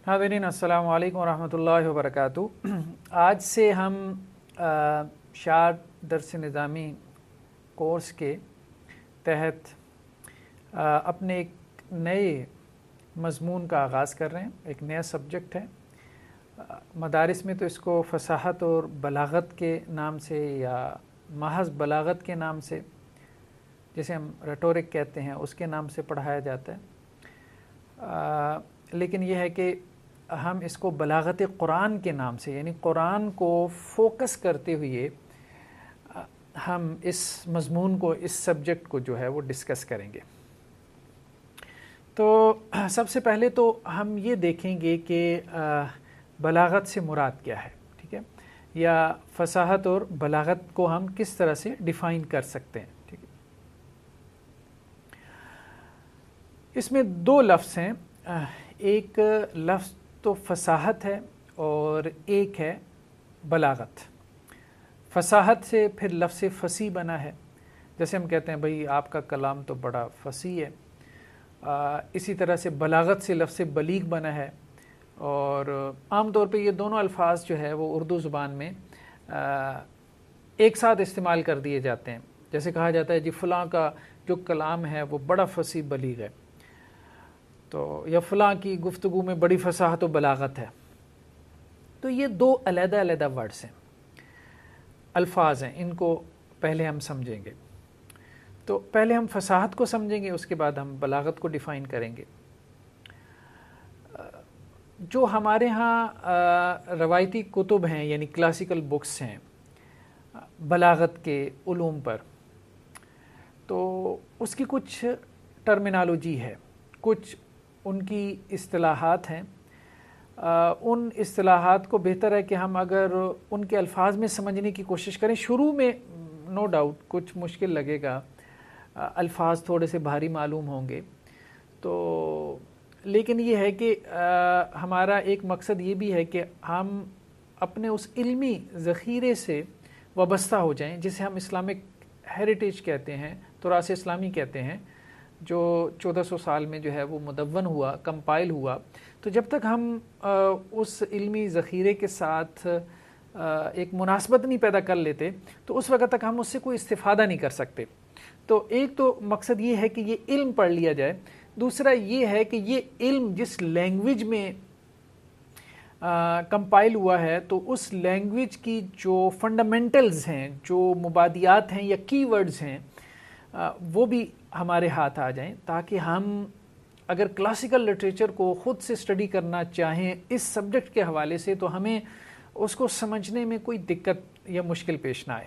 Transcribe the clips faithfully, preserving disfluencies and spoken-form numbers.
नाज़रीन अस्सलामु अलैकुम वरहमतुल्लाहि वबरकातुहू। आज से हम शाद दर्स निज़ामी कोर्स के तहत आ, अपने एक नए मज़मून का आगाज़ कर रहे हैं। एक नया सब्जेक्ट है। आ, मदारिस में तो इसको फ़साहत और बलागत के नाम से या महज़ बलागत के नाम से, जिसे हम रेटोरिक कहते हैं, उसके नाम से पढ़ाया जाता है। आ, लेकिन यह है कि हम इसको बलागत कुरान के नाम से, यानी कुरान को फोकस करते हुए हम इस मज़मून को, इस सब्जेक्ट को जो है वो डिस्कस करेंगे। तो सबसे पहले तो हम ये देखेंगे कि बलागत से मुराद क्या है, ठीक है, या फ़साहत और बलागत को हम किस तरह से डिफ़ाइन कर सकते हैं, ठीक है। इसमें दो लफ्ज़ हैं, एक लफ्ज़ तो फ़साहत है और एक है बलागत। फ़साहत से फिर लफ्ज़ फ़सी बना है। जैसे हम कहते हैं भाई आपका कलाम तो बड़ा फ़सी है। आ, इसी तरह से बलागत से लफ्ज़ बलीग बना है। और आम तौर पे ये दोनों अल्फाज जो है वो उर्दू ज़ुबान में आ, एक साथ इस्तेमाल कर दिए जाते हैं। जैसे कहा जाता है जी फ़लाँ का जो कलाम है वो बड़ा फ़सी बलीग है, तो या फ़लाँ की गुफ्तगू में बड़ी फ़साहत व बलागत है। तो ये दो अलग-अलग वर्ड्स हैं, अल्फाज हैं, इनको पहले हम समझेंगे। तो पहले हम फ़साहत को समझेंगे, उसके बाद हम बलागत को डिफ़ाइन करेंगे। जो हमारे यहाँ रवायती कुतुब हैं, यानी क्लासिकल बुक्स हैं बलागत के उलूम पर, तो उसकी कुछ टर्मिनोलॉजी है, कुछ उनकी इस्तिलाहात हैं। आ, उन इस्तिलाहात को बेहतर है कि हम अगर उनके अल्फाज में समझने की कोशिश करें। शुरू में नो डाउट कुछ मुश्किल लगेगा, आ, अल्फाज थोड़े से भारी मालूम होंगे, तो लेकिन ये है कि आ, हमारा एक मकसद ये भी है कि हम अपने उस इल्मी ज़ख़ीरे से वाबस्ता हो जाएं, जिसे हम इस्लामिक हेरिटेज कहते हैं, तुरास इस्लामी कहते हैं, जो चौदह सौ साल में जो है वो मुदव्वन हुआ, कंपाइल हुआ। तो जब तक हम आ, उस इल्मी ज़ख़ीरे के साथ आ, एक मुनासबत नहीं पैदा कर लेते, तो उस वक़्त तक हम उससे कोई इस्तिफ़ादा नहीं कर सकते। तो एक तो मकसद ये है कि ये इल्म पढ़ लिया जाए। दूसरा ये है कि ये इल्म जिस लैंग्वेज में कंपाइल हुआ है, तो उस लैंग्वेज की जो फंडामेंटल्स हैं, जो मुबादियात हैं या कीवर्ड्स हैं, आ, वो भी हमारे हाथ आ जाएं, ताकि हम अगर क्लासिकल लिटरेचर को ख़ुद से स्टडी करना चाहें इस सब्जेक्ट के हवाले से, तो हमें उसको समझने में कोई दिक्कत या मुश्किल पेश ना आए।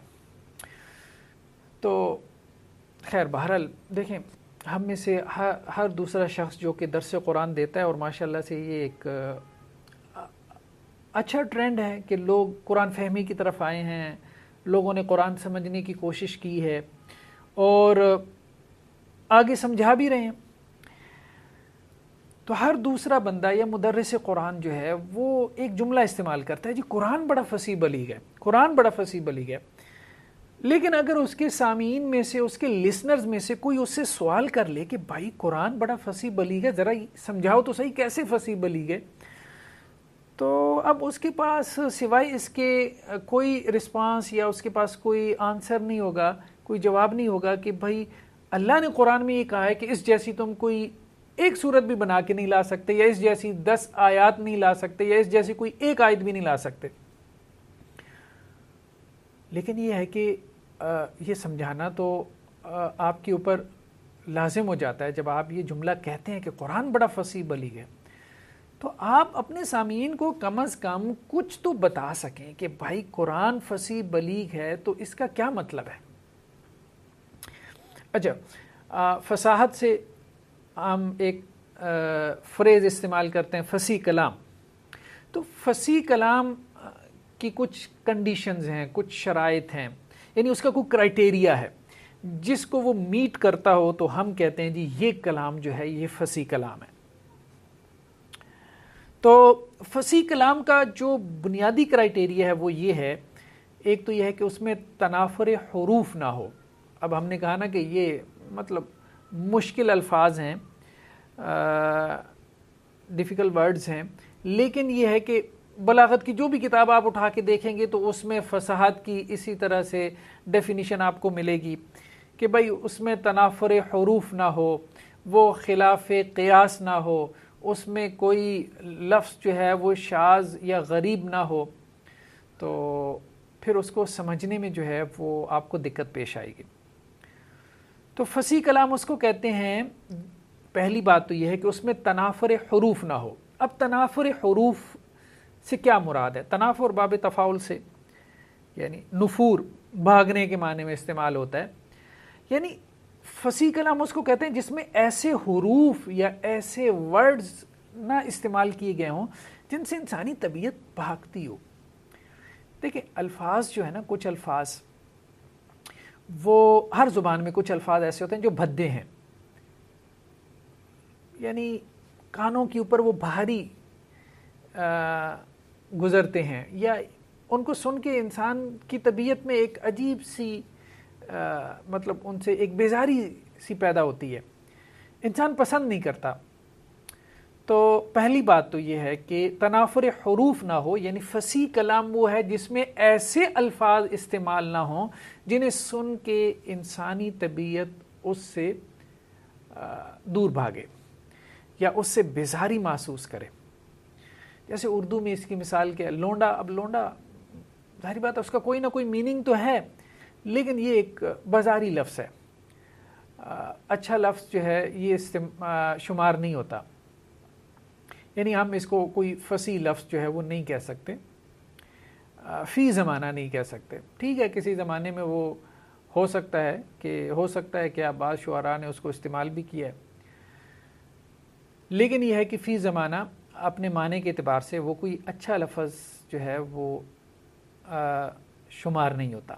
तो खैर बहरहाल देखें, हम में से हर हर दूसरा शख्स जो कि दर्स कुरान देता है, और माशाल्लाह से ये एक अच्छा ट्रेंड है कि लोग कुरान फहमी की तरफ आए हैं, लोगों ने कुरान समझने की कोशिश की है और आगे समझा भी रहे हैं। तो हर दूसरा बंदा या मुदर्रिस कुरान जो है वो एक जुमला इस्तेमाल करता है, जी कुरान बड़ा फसी बलीग है, कुरान बड़ा फसी बलीग है। लेकिन अगर उसके सामीन में से, उसके लिसनर्स में से कोई उससे सवाल कर ले कि भाई कुरान बड़ा फसी बलीग है, ज़रा समझाओ तो सही कैसे फसी बलीग है, तो अब उसके पास सिवाय इसके कोई रिस्पांस या उसके पास कोई आंसर नहीं होगा, कोई जवाब नहीं होगा कि भाई अल्लाह ने कुरान में ये कहा है कि इस जैसी तुम कोई एक सूरत भी बना के नहीं ला सकते, या इस जैसी दस आयत नहीं ला सकते, या इस जैसी कोई एक आयत भी नहीं ला सकते। लेकिन ये है कि ये समझाना तो आपके ऊपर लाजिम हो जाता है। जब आप ये जुमला कहते हैं कि कुरान बड़ा फसी बलीग है, तो आप अपने सामीन को कम अज़ कम कुछ तो बता सकें कि भाई कुरान फसी बलीग है तो इसका क्या मतलब है। अच्छा, फ़साहत से हम एक फ्रेज़ इस्तेमाल करते हैं, फ़सी कलाम। तो फ़सी कलाम की कुछ कंडीशंस हैं, कुछ शराइत हैं, यानी उसका कोई क्राइटेरिया है जिसको वो मीट करता हो, तो हम कहते हैं जी ये कलाम जो है ये फ़सी कलाम है। तो फ़सी कलाम का जो बुनियादी क्राइटेरिया है वो ये है, एक तो यह है कि उसमें तनाफुर हुरूफ ना हो। अब हमने कहा ना कि ये मतलब मुश्किल अल्फाज हैं, ڈیفیکلٹ ورڈز ہیں، لیکن یہ ہے کہ بلاغت کی جو بھی کتاب آپ اٹھا کے دیکھیں گے تو اس میں فصاحت کی اسی طرح سے ڈیفینیشن آپ کو ملے گی کہ بھائی اس میں تنافر حروف نہ ہو، وہ خلاف قیاس نہ ہو، اس میں کوئی لفظ جو ہے وہ شاذ یا غریب نہ ہو، تو پھر اس کو سمجھنے میں جو ہے وہ آپ کو دقت پیش آئے گی۔ تو فصیح کلام اس کو کہتے ہیں، پہلی بات تو یہ ہے کہ اس میں تنافر حروف نہ ہو۔ اب تنافر حروف سے کیا مراد ہے؟ تنافر باب تفاعل سے، یعنی نفور بھاگنے کے معنی میں استعمال ہوتا ہے، یعنی فصیح کلام اس کو کہتے ہیں جس میں ایسے حروف یا ایسے ورڈز نہ استعمال کیے گئے ہوں جن سے انسانی طبیعت بھاگتی ہو۔ دیکھیں الفاظ جو ہے نا، کچھ الفاظ وہ ہر زبان میں کچھ الفاظ ایسے ہوتے ہیں جو بھدے ہیں، یعنی کانوں کے اوپر وہ بھاری گزرتے ہیں، یا ان کو سن کے انسان کی طبیعت میں ایک عجیب سی مطلب ان سے ایک بیزاری سی پیدا ہوتی ہے، انسان پسند نہیں کرتا۔ تو پہلی بات تو یہ ہے کہ تنافر حروف نہ ہو، یعنی فصیح کلام وہ ہے جس میں ایسے الفاظ استعمال نہ ہوں جنہیں سن کے انسانی طبیعت اس سے دور بھاگے یا اس سے بیزاری محسوس کرے۔ جیسے اردو میں اس کی مثال کیا ہے، لونڈا۔ اب لونڈا ظاہری بات ہے اس کا کوئی نہ کوئی میننگ تو ہے، لیکن یہ ایک بازاری لفظ ہے، اچھا لفظ جو ہے یہ شمار نہیں ہوتا، یعنی ہم اس کو کوئی فصیح لفظ جو ہے وہ نہیں کہہ سکتے، فی زمانہ نہیں کہہ سکتے۔ ٹھیک ہے، کسی زمانے میں وہ ہو سکتا ہے کہ ہو سکتا ہے کہ بعض شعراء نے اس کو استعمال بھی کیا ہے، لیکن یہ ہے کہ فی زمانہ اپنے معنی کے اعتبار سے وہ کوئی اچھا لفظ جو ہے وہ شمار نہیں ہوتا۔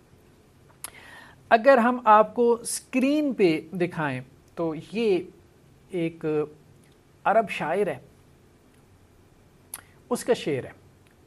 اگر ہم آپ کو اسکرین پہ دکھائیں تو یہ ایک عرب شاعر ہے، اس کا شعر ہے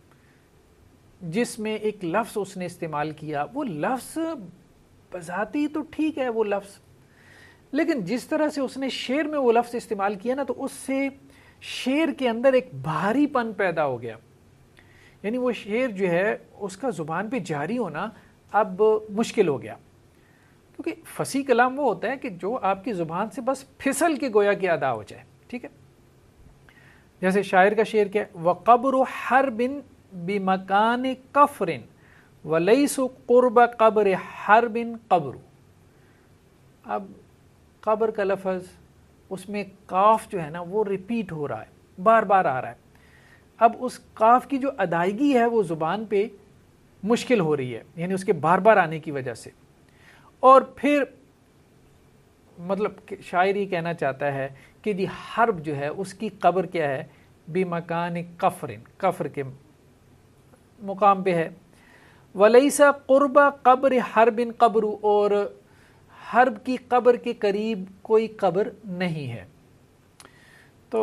جس میں ایک لفظ اس نے استعمال کیا۔ وہ لفظ بذاتی تو ٹھیک ہے وہ لفظ، لیکن جس طرح سے اس نے شعر میں وہ لفظ استعمال کیا نا، تو اس سے شعر کے اندر ایک بھاری پن پیدا ہو گیا، یعنی وہ شعر جو ہے اس کا زبان پہ جاری ہونا اب مشکل ہو گیا، کیونکہ فصیح کلام وہ ہوتا ہے کہ جو آپ کی زبان سے بس پھسل کے گویا کہ ادا ہو جائے۔ ٹھیک ہے، جیسے شاعر کا شعر کیا ہے، وَقَبْرُ حَرْبٍ بِمَكَانِ قَفْرٍ وَلَيْسُ قُرْبَ قَبْرِ حَرْبٍ قَبْرُ۔ اب قبر کا لفظ، اس میں قاف جو ہے نا وہ ریپیٹ ہو رہا ہے، بار بار آ رہا ہے۔ اب اس قاف کی جو ادائیگی ہے وہ زبان پہ مشکل ہو رہی ہے، یعنی اس کے بار بار آنے کی وجہ سے۔ اور پھر مطلب شاعر یہ کہنا چاہتا ہے کہ جی حرب جو ہے اس کی قبر کیا ہے، بِمَكَانِ قَفْرٍ، قفر کے مقام پہ ہے، وَلَيْسَ قُرْبَ قَبْرِ حَرْبٍ قَبْرُ، اور حرب کی قبر کے قریب کوئی قبر نہیں ہے۔ تو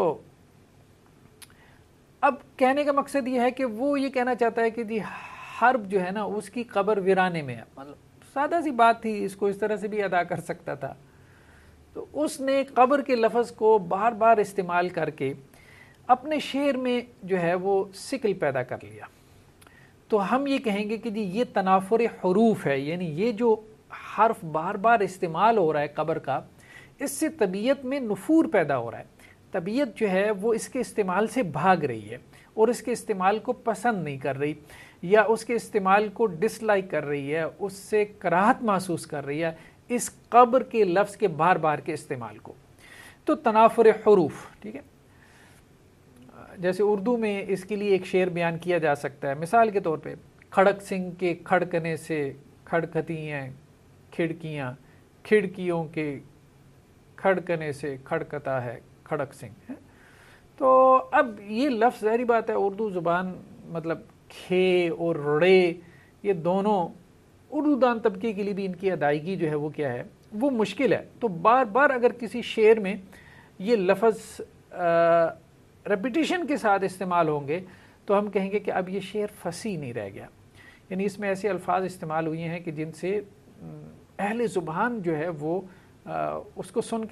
اب کہنے کا مقصد یہ ہے کہ وہ یہ کہنا چاہتا ہے کہ جی حرب جو ہے نا اس کی قبر ویرانے میں ہے، مطلب سادہ سی بات تھی، اس کو اس طرح سے بھی ادا کر سکتا تھا۔ تو اس نے قبر کے لفظ کو بار بار استعمال کر کے اپنے شعر میں جو ہے وہ سکل پیدا کر لیا۔ تو ہم یہ کہیں گے کہ جی یہ تنافر حروف ہے، یعنی یہ جو حرف بار بار استعمال ہو رہا ہے قبر کا، اس سے طبیعت میں نفور پیدا ہو رہا ہے، طبیعت جو ہے وہ اس کے استعمال سے بھاگ رہی ہے اور اس کے استعمال کو پسند نہیں کر رہی، یا اس کے استعمال کو ڈس لائک کر رہی ہے، اس سے کراہت محسوس کر رہی ہے اس قبر کے لفظ کے بار بار کے استعمال کو۔ تو تنافر حروف، ٹھیک ہے، جیسے اردو میں اس کے لیے ایک شعر بیان کیا جا سکتا ہے، مثال کے طور پہ، کھڑک سنگھ کے کھڑکنے سے کھڑکتی ہیں کھڑکیاں، کھڑکیوں کے کھڑکنے سے کھڑکتا ہے کھڑک سنگھ۔ تو اب یہ لفظ ظاہری بات ہے اردو زبان مطلب کھے اور رڑے، یہ دونوں اردو دان طبقے کے لیے بھی ان کی ادائیگی جو ہے وہ کیا ہے، وہ مشکل ہے۔ تو بار بار اگر کسی شعر میں یہ لفظ ریپیٹیشن کے ساتھ استعمال ہوں گے تو ہم کہیں گے کہ اب یہ شعر فصیح نہیں رہ گیا، یعنی اس میں ایسے الفاظ استعمال ہوئے ہیں کہ جن سے اہل زبان جو ہے وہ اس کو سن کے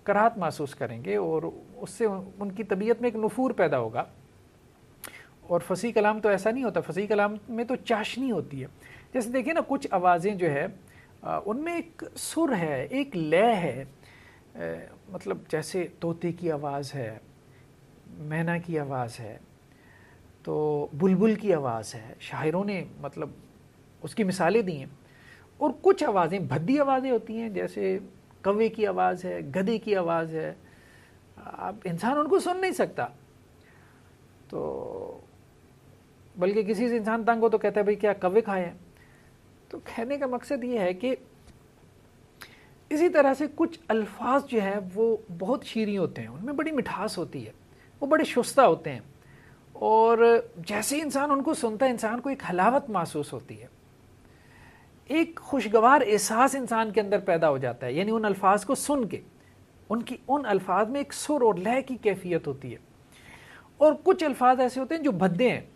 کراہت محسوس کریں گے اور اس سے ان کی طبیعت میں ایک نفور پیدا ہوگا. اور فصیح کلام تو ایسا نہیں ہوتا، فصیح کلام میں تو چاشنی ہوتی ہے. جیسے دیکھیں نا کچھ آوازیں جو ہے ان میں ایک سر ہے، ایک لے ہے، مطلب جیسے طوطے کی آواز ہے، مینا کی آواز ہے، تو بلبل کی آواز ہے، شاعروں نے مطلب اس کی مثالیں دی ہیں. اور کچھ آوازیں بھدی آوازیں ہوتی ہیں، جیسے کوے کی آواز ہے، گدھے کی آواز ہے، اب انسان ان کو سن نہیں سکتا. تو بلکہ کسی سے انسان تنگ ہو تو کہتا ہے بھئی کیا کوے کھائے ہیں. تو کہنے کا مقصد یہ ہے کہ اسی طرح سے کچھ الفاظ جو ہیں وہ بہت شیریں ہوتے ہیں، ان میں بڑی مٹھاس ہوتی ہے، وہ بڑے شستہ ہوتے ہیں، اور جیسے ہی انسان ان کو سنتا ہے انسان کو ایک حلاوت محسوس ہوتی ہے، ایک خوشگوار احساس انسان کے اندر پیدا ہو جاتا ہے. یعنی ان الفاظ کو سن کے ان کی ان الفاظ میں ایک سر اور لے کی کیفیت ہوتی ہے. اور کچھ الفاظ ایسے ہوتے ہیں جو بھدے ہیں،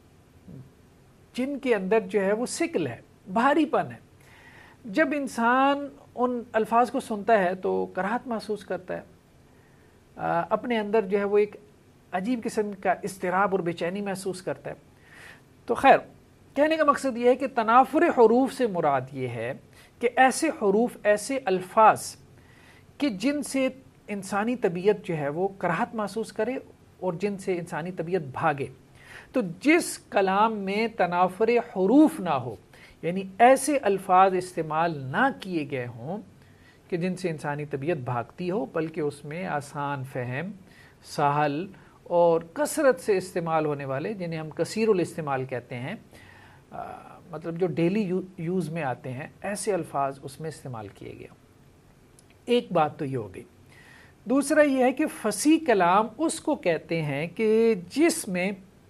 جن کے اندر جو ہے وہ سکل ہے، بھاری پن ہے. جب انسان ان الفاظ کو سنتا ہے تو کراہت محسوس کرتا ہے، اپنے اندر جو ہے وہ ایک عجیب قسم کا اضطراب اور بے چینی محسوس کرتا ہے. تو خیر، کہنے کا مقصد یہ ہے کہ تنافر حروف سے مراد یہ ہے کہ ایسے حروف، ایسے الفاظ کہ جن سے انسانی طبیعت جو ہے وہ کراہت محسوس کرے اور جن سے انسانی طبیعت بھاگے. تو جس کلام میں تنافر حروف نہ ہو، یعنی ایسے الفاظ استعمال نہ کیے گئے ہوں کہ جن سے انسانی طبیعت بھاگتی ہو، بلکہ اس میں آسان فہم، سہل اور کثرت سے استعمال ہونے والے، جنہیں ہم کثیر الاستعمال کہتے ہیں، آ, مطلب جو ڈیلی یوز میں آتے ہیں، ایسے الفاظ اس میں استعمال کیے گئے. ایک بات تو یہ ہو گئی. دوسرا یہ ہے کہ فصیح کلام اس کو کہتے ہیں کہ جس میں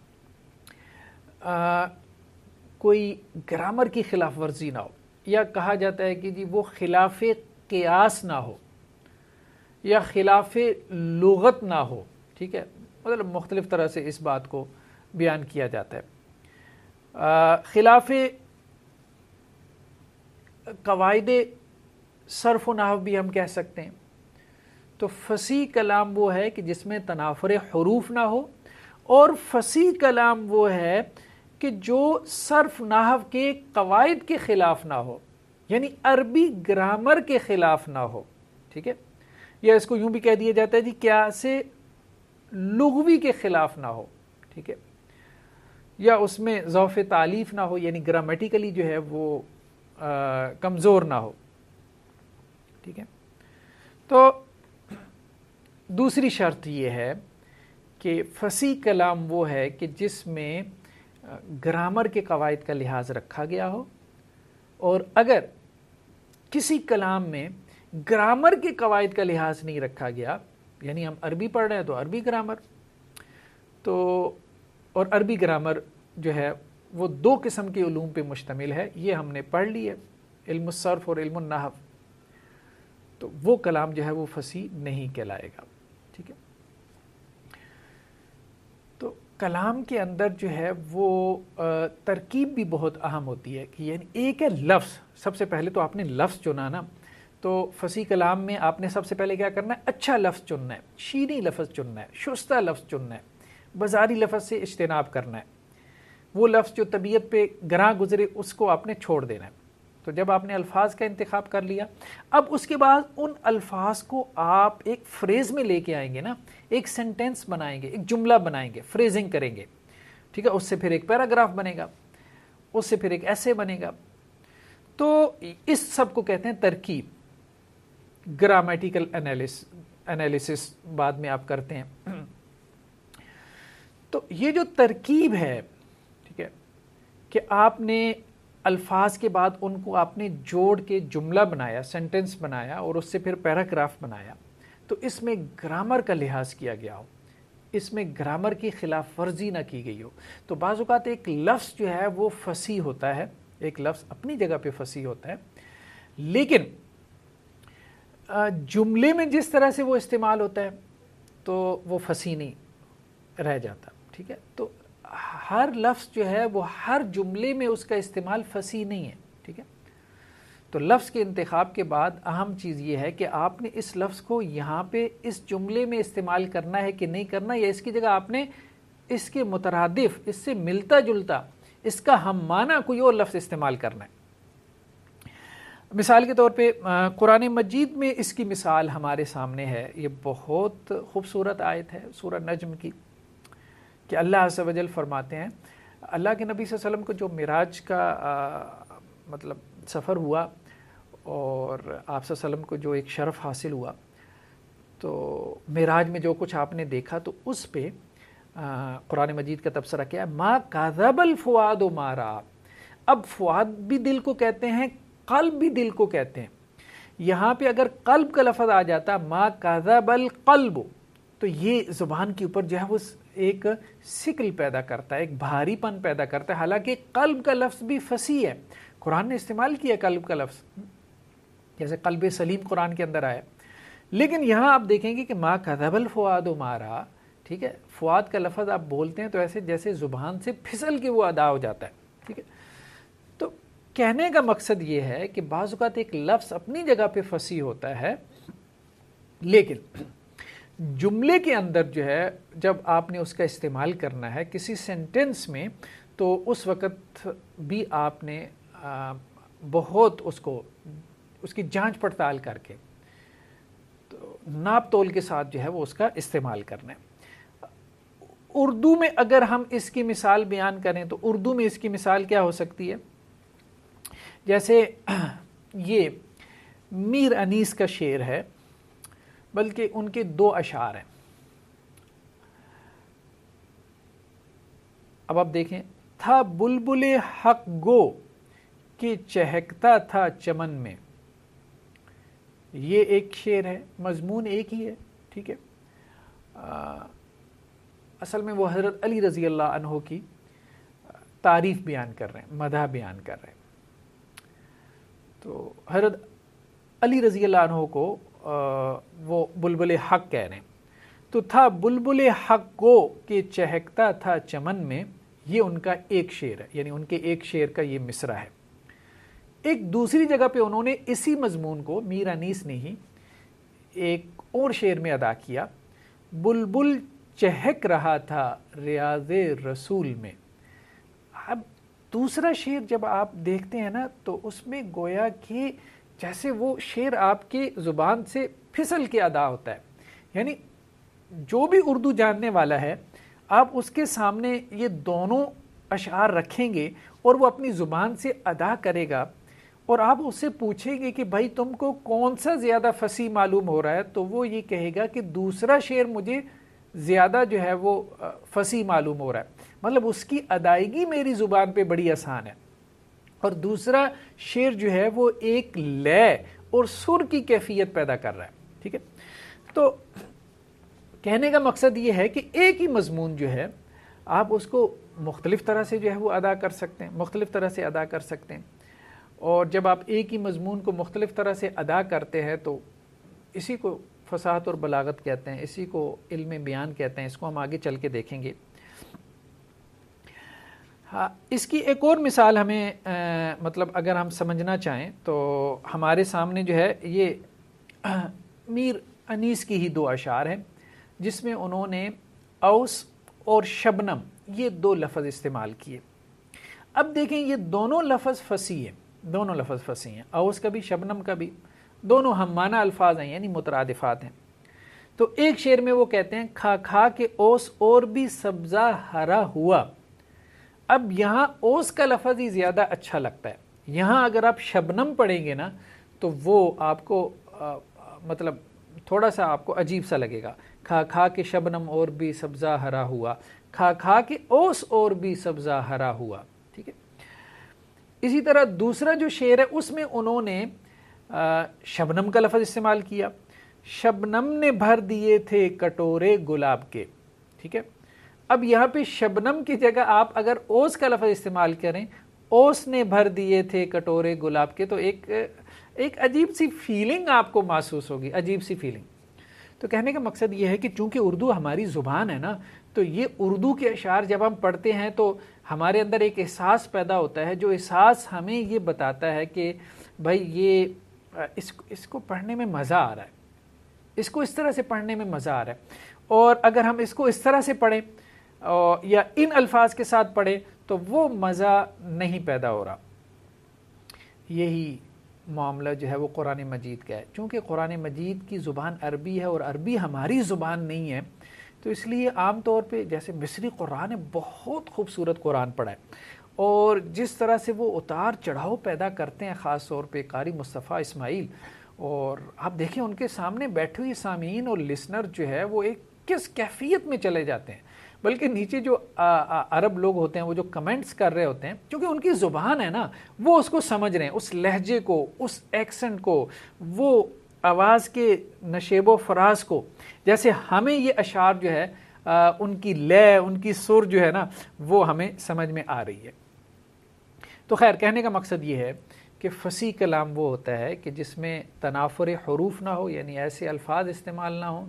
آ, کوئی گرامر کی خلاف ورزی نہ ہو، یا کہا جاتا ہے کہ جی وہ خلاف قیاس نہ ہو یا خلاف لغت نہ ہو. ٹھیک ہے، مطلب مختلف طرح سے اس بات کو بیان کیا جاتا ہے. آ, خلاف قواعد صرف و نحو بھی ہم کہہ سکتے ہیں. تو فصیح کلام وہ ہے کہ جس میں تنافر حروف نہ ہو، اور فصیح کلام وہ ہے کہ جو صرف نحو کے قواعد کے خلاف نہ ہو، یعنی عربی گرامر کے خلاف نہ ہو. ٹھیک ہے، یا اس کو یوں بھی کہہ دیا جاتا ہے جی کیا سے لغوی کے خلاف نہ ہو. ٹھیک ہے، یا اس میں ضعف تالیف نہ ہو، یعنی گرامیٹیکلی جو ہے وہ آ, کمزور نہ ہو. ٹھیک ہے، تو دوسری شرط یہ ہے کہ فصیح کلام وہ ہے کہ جس میں گرامر کے قواعد کا لحاظ رکھا گیا ہو، اور اگر کسی کلام میں گرامر کے قواعد کا لحاظ نہیں رکھا گیا، یعنی ہم عربی پڑھ رہے ہیں تو عربی گرامر، تو اور عربی گرامر جو ہے وہ دو قسم کے علوم پہ مشتمل ہے، یہ ہم نے پڑھ لی ہے، علم الصرف اور علم النحو. تو وہ کلام جو ہے وہ فصیح نہیں کہلائے گا. ٹھیک ہے، تو کلام کے اندر جو ہے وہ ترکیب بھی بہت اہم ہوتی ہے کہ یعنی ایک ہے لفظ. سب سے پہلے تو آپ نے لفظ چنا نا، تو فصیح کلام میں آپ نے سب سے پہلے کیا کرنا ہے؟ اچھا لفظ چننا ہے، شیریں لفظ چننا ہے، شستہ لفظ چننا ہے، بازاری لفظ سے اجتناب کرنا ہے. وہ لفظ جو طبیعت پہ گراں گزرے اس کو آپ نے چھوڑ دینا ہے. تو جب آپ نے الفاظ کا انتخاب کر لیا، اب اس کے بعد ان الفاظ کو آپ ایک فریز میں لے کے آئیں گے نا، ایک سینٹینس بنائیں گے، ایک جملہ بنائیں گے، فریزنگ کریں گے. ٹھیک ہے، اس سے پھر ایک پیراگراف بنے گا، اس سے پھر ایک ایسے بنے گا. تو اس سب کو کہتے ہیں ترکیب، گرامیٹیکل انالیسس بعد میں آپ کرتے ہیں. تو یہ جو ترکیب ہے، ٹھیک ہے، کہ آپ نے الفاظ کے بعد ان کو آپ نے جوڑ کے جملہ بنایا، سینٹنس بنایا، اور اس سے پھر پیراگراف بنایا، تو اس میں گرامر کا لحاظ کیا گیا ہو، اس میں گرامر کی خلاف ورزی نہ کی گئی ہو. تو بعض اوقات ایک لفظ جو ہے وہ فصیح ہوتا ہے، ایک لفظ اپنی جگہ پہ فصیح ہوتا ہے، لیکن جملے میں جس طرح سے وہ استعمال ہوتا ہے تو وہ فصیح نہیں رہ جاتا. ٹھیک ہے، تو ہر لفظ جو ہے وہ ہر جملے میں اس کا استعمال فصیح نہیں ہے. ٹھیک ہے، تو لفظ کے انتخاب کے بعد اہم چیز یہ ہے کہ آپ نے اس لفظ کو یہاں پہ اس جملے میں استعمال کرنا ہے کہ نہیں کرنا، یا اس کی جگہ آپ نے اس کے مترادف، اس سے ملتا جلتا، اس کا ہم معنی کوئی اور لفظ استعمال کرنا ہے۔ مثال کے طور پہ قرآن مجید میں اس کی مثال ہمارے سامنے ہے، یہ بہت خوبصورت آیت ہے سورہ نجم کی، کہ اللہ عز و جل فرماتے ہیں، اللہ کے نبی صلی اللہ علیہ وسلم کو جو معراج کا آ, مطلب سفر ہوا اور آپ صلی اللہ علیہ وسلم کو جو ایک شرف حاصل ہوا، تو معراج میں جو کچھ آپ نے دیکھا تو اس پہ قرآن مجید کا تبصرہ کیا ہے، ما کذب الفؤاد ما رأى۔ اب فؤاد بھی دل کو کہتے ہیں، قلب بھی دل کو کہتے ہیں۔ یہاں پہ اگر قلب کا لفظ آ جاتا ما کذب القلب، تو یہ زبان کے اوپر جو ہے وہ ایک سکل پیدا کرتا ہے، ایک بھاری پن پیدا کرتا ہے، حالانکہ قلب کا لفظ بھی فصیح ہے، قرآن نے استعمال کیا قلب کا لفظ، جیسے قلب سلیم قرآن کے اندر آیا، لیکن یہاں آپ دیکھیں گے کہ ما کذب الفؤاد ما رأى، ٹھیک ہے، فؤاد کا لفظ آپ بولتے ہیں تو ایسے جیسے زبان سے پھسل کے وہ ادا ہو جاتا ہے، ٹھیک ہے۔ تو کہنے کا مقصد یہ ہے کہ بعض اوقات ایک لفظ اپنی جگہ پہ فصیح ہوتا ہے، لیکن جملے کے اندر جو ہے جب آپ نے اس کا استعمال کرنا ہے کسی سینٹنس میں، تو اس وقت بھی آپ نے بہت اس کو اس کی جانچ پڑتال کر کے تو ناپ تول کے ساتھ جو ہے وہ اس کا استعمال کرنا ہے۔ اردو میں اگر ہم اس کی مثال بیان کریں تو اردو میں اس کی مثال کیا ہو سکتی ہے؟ جیسے یہ میر انیس کا شعر ہے، بلکہ ان کے دو اشعار ہیں۔ اب آپ دیکھیں، تھا بلبل حق گو کہ چہکتا تھا چمن میں، یہ ایک شعر ہے، مضمون ایک ہی ہے، ٹھیک ہے۔ آ, اصل میں وہ حضرت علی رضی اللہ عنہ کی تعریف بیان کر رہے ہیں، مدح بیان کر رہے ہیں۔ تو حضرت علی رضی اللہ عنہ کو وہ بلبل حق کہہ رہے ہیں، تو تھا بلبل حق گو کہ چہکتا تھا چمن میں، یہ ان کا ایک شعر ہے، یعنی ان کے ایک شعر کا یہ مصرع ہے۔ ایک دوسری جگہ پہ انہوں نے اسی مضمون کو، میر انیس نے ہی ایک اور شعر میں ادا کیا، بلبل چہک رہا تھا ریاض رسول میں۔ اب دوسرا شعر جب آپ دیکھتے ہیں نا تو اس میں گویا کہ جیسے وہ شعر آپ کی زبان سے پھسل کے ادا ہوتا ہے، یعنی جو بھی اردو جاننے والا ہے آپ اس کے سامنے یہ دونوں اشعار رکھیں گے اور وہ اپنی زبان سے ادا کرے گا، اور آپ اس سے پوچھیں گے کہ بھائی تم کو کون سا زیادہ فصیح معلوم ہو رہا ہے، تو وہ یہ کہے گا کہ دوسرا شعر مجھے زیادہ جو ہے وہ فصیح معلوم ہو رہا ہے، مطلب اس کی ادائیگی میری زبان پہ بڑی آسان ہے، اور دوسرا شعر جو ہے وہ ایک لے اور سر کی کیفیت پیدا کر رہا ہے، ٹھیک ہے۔ تو کہنے کا مقصد یہ ہے کہ ایک ہی مضمون جو ہے آپ اس کو مختلف طرح سے جو ہے وہ ادا کر سکتے ہیں، مختلف طرح سے ادا کر سکتے ہیں، اور جب آپ ایک ہی مضمون کو مختلف طرح سے ادا کرتے ہیں تو اسی کو فصاحت اور بلاغت کہتے ہیں، اسی کو علم بیان کہتے ہیں، اس کو ہم آگے چل کے دیکھیں گے۔ ہاں، اس کی ایک اور مثال ہمیں مطلب اگر ہم سمجھنا چاہیں تو ہمارے سامنے جو ہے یہ میر انیس کی ہی دو اشعار ہیں جس میں انہوں نے اوس اور شبنم یہ دو لفظ استعمال کیے۔ اب دیکھیں یہ دونوں لفظ فصیح ہیں، دونوں لفظ فصیح ہیں، اوس کا بھی شبنم کا بھی، دونوں ہم معنی الفاظ ہیں یعنی مترادفات ہیں۔ تو ایک شعر میں وہ کہتے ہیں کھا کھا کے اوس اور بھی سبزہ ہرا ہوا۔ اب یہاں اوس کا لفظ ہی زیادہ اچھا لگتا ہے، یہاں اگر آپ شبنم پڑھیں گے نا تو وہ آپ کو آ, مطلب تھوڑا سا آپ کو عجیب سا لگے گا، کھا کھا کے شبنم اور بھی سبزہ ہرا ہوا، کھا کھا کے اوس اور بھی سبزہ ہرا ہوا، ٹھیک ہے۔ اسی طرح دوسرا جو شعر ہے اس میں انہوں نے آ, شبنم کا لفظ استعمال کیا، شبنم نے بھر دیے تھے کٹورے گلاب کے، ٹھیک ہے۔ اب یہاں پہ شبنم کی جگہ آپ اگر اوس کا لفظ استعمال کریں، اوس نے بھر دیے تھے کٹورے گلاب کے، تو ایک ایک عجیب سی فیلنگ آپ کو محسوس ہوگی، عجیب سی فیلنگ۔ تو کہنے کا مقصد یہ ہے کہ چونکہ اردو ہماری زبان ہے نا، تو یہ اردو کے اشعار جب ہم پڑھتے ہیں تو ہمارے اندر ایک احساس پیدا ہوتا ہے، جو احساس ہمیں یہ بتاتا ہے کہ بھائی یہ اس اس کو پڑھنے میں مزہ آ رہا ہے، اس کو اس طرح سے پڑھنے میں مزہ آ رہا ہے، اور اگر ہم اس کو اس طرح سے پڑھیں یا ان الفاظ کے ساتھ پڑھیں تو وہ مزہ نہیں پیدا ہو رہا۔ یہی معاملہ جو ہے وہ قرآن مجید کا ہے۔ چونکہ قرآن مجید کی زبان عربی ہے اور عربی ہماری زبان نہیں ہے، تو اس لیے عام طور پہ جیسے مصری قرآن ہے، بہت خوبصورت قرآن پڑھا ہے، اور جس طرح سے وہ اتار چڑھاؤ پیدا کرتے ہیں، خاص طور پہ قاری مصطفیٰ اسماعیل، اور آپ دیکھیں ان کے سامنے بیٹھے ہوئے سامعین اور لسنر جو ہے وہ ایک کس کیفیت میں چلے جاتے ہیں، بلکہ نیچے جو عرب لوگ ہوتے ہیں وہ جو کمنٹس کر رہے ہوتے ہیں، کیونکہ ان کی زبان ہے نا، وہ اس کو سمجھ رہے ہیں، اس لہجے کو، اس ایکسنٹ کو، وہ آواز کے نشیب و فراز کو، جیسے ہمیں یہ اشعار جو ہے ان کی لے، ان کی سر جو ہے نا وہ ہمیں سمجھ میں آ رہی ہے۔ تو خیر، کہنے کا مقصد یہ ہے کہ فصیح کلام وہ ہوتا ہے کہ جس میں تنافر حروف نہ ہو، یعنی ایسے الفاظ استعمال نہ ہوں،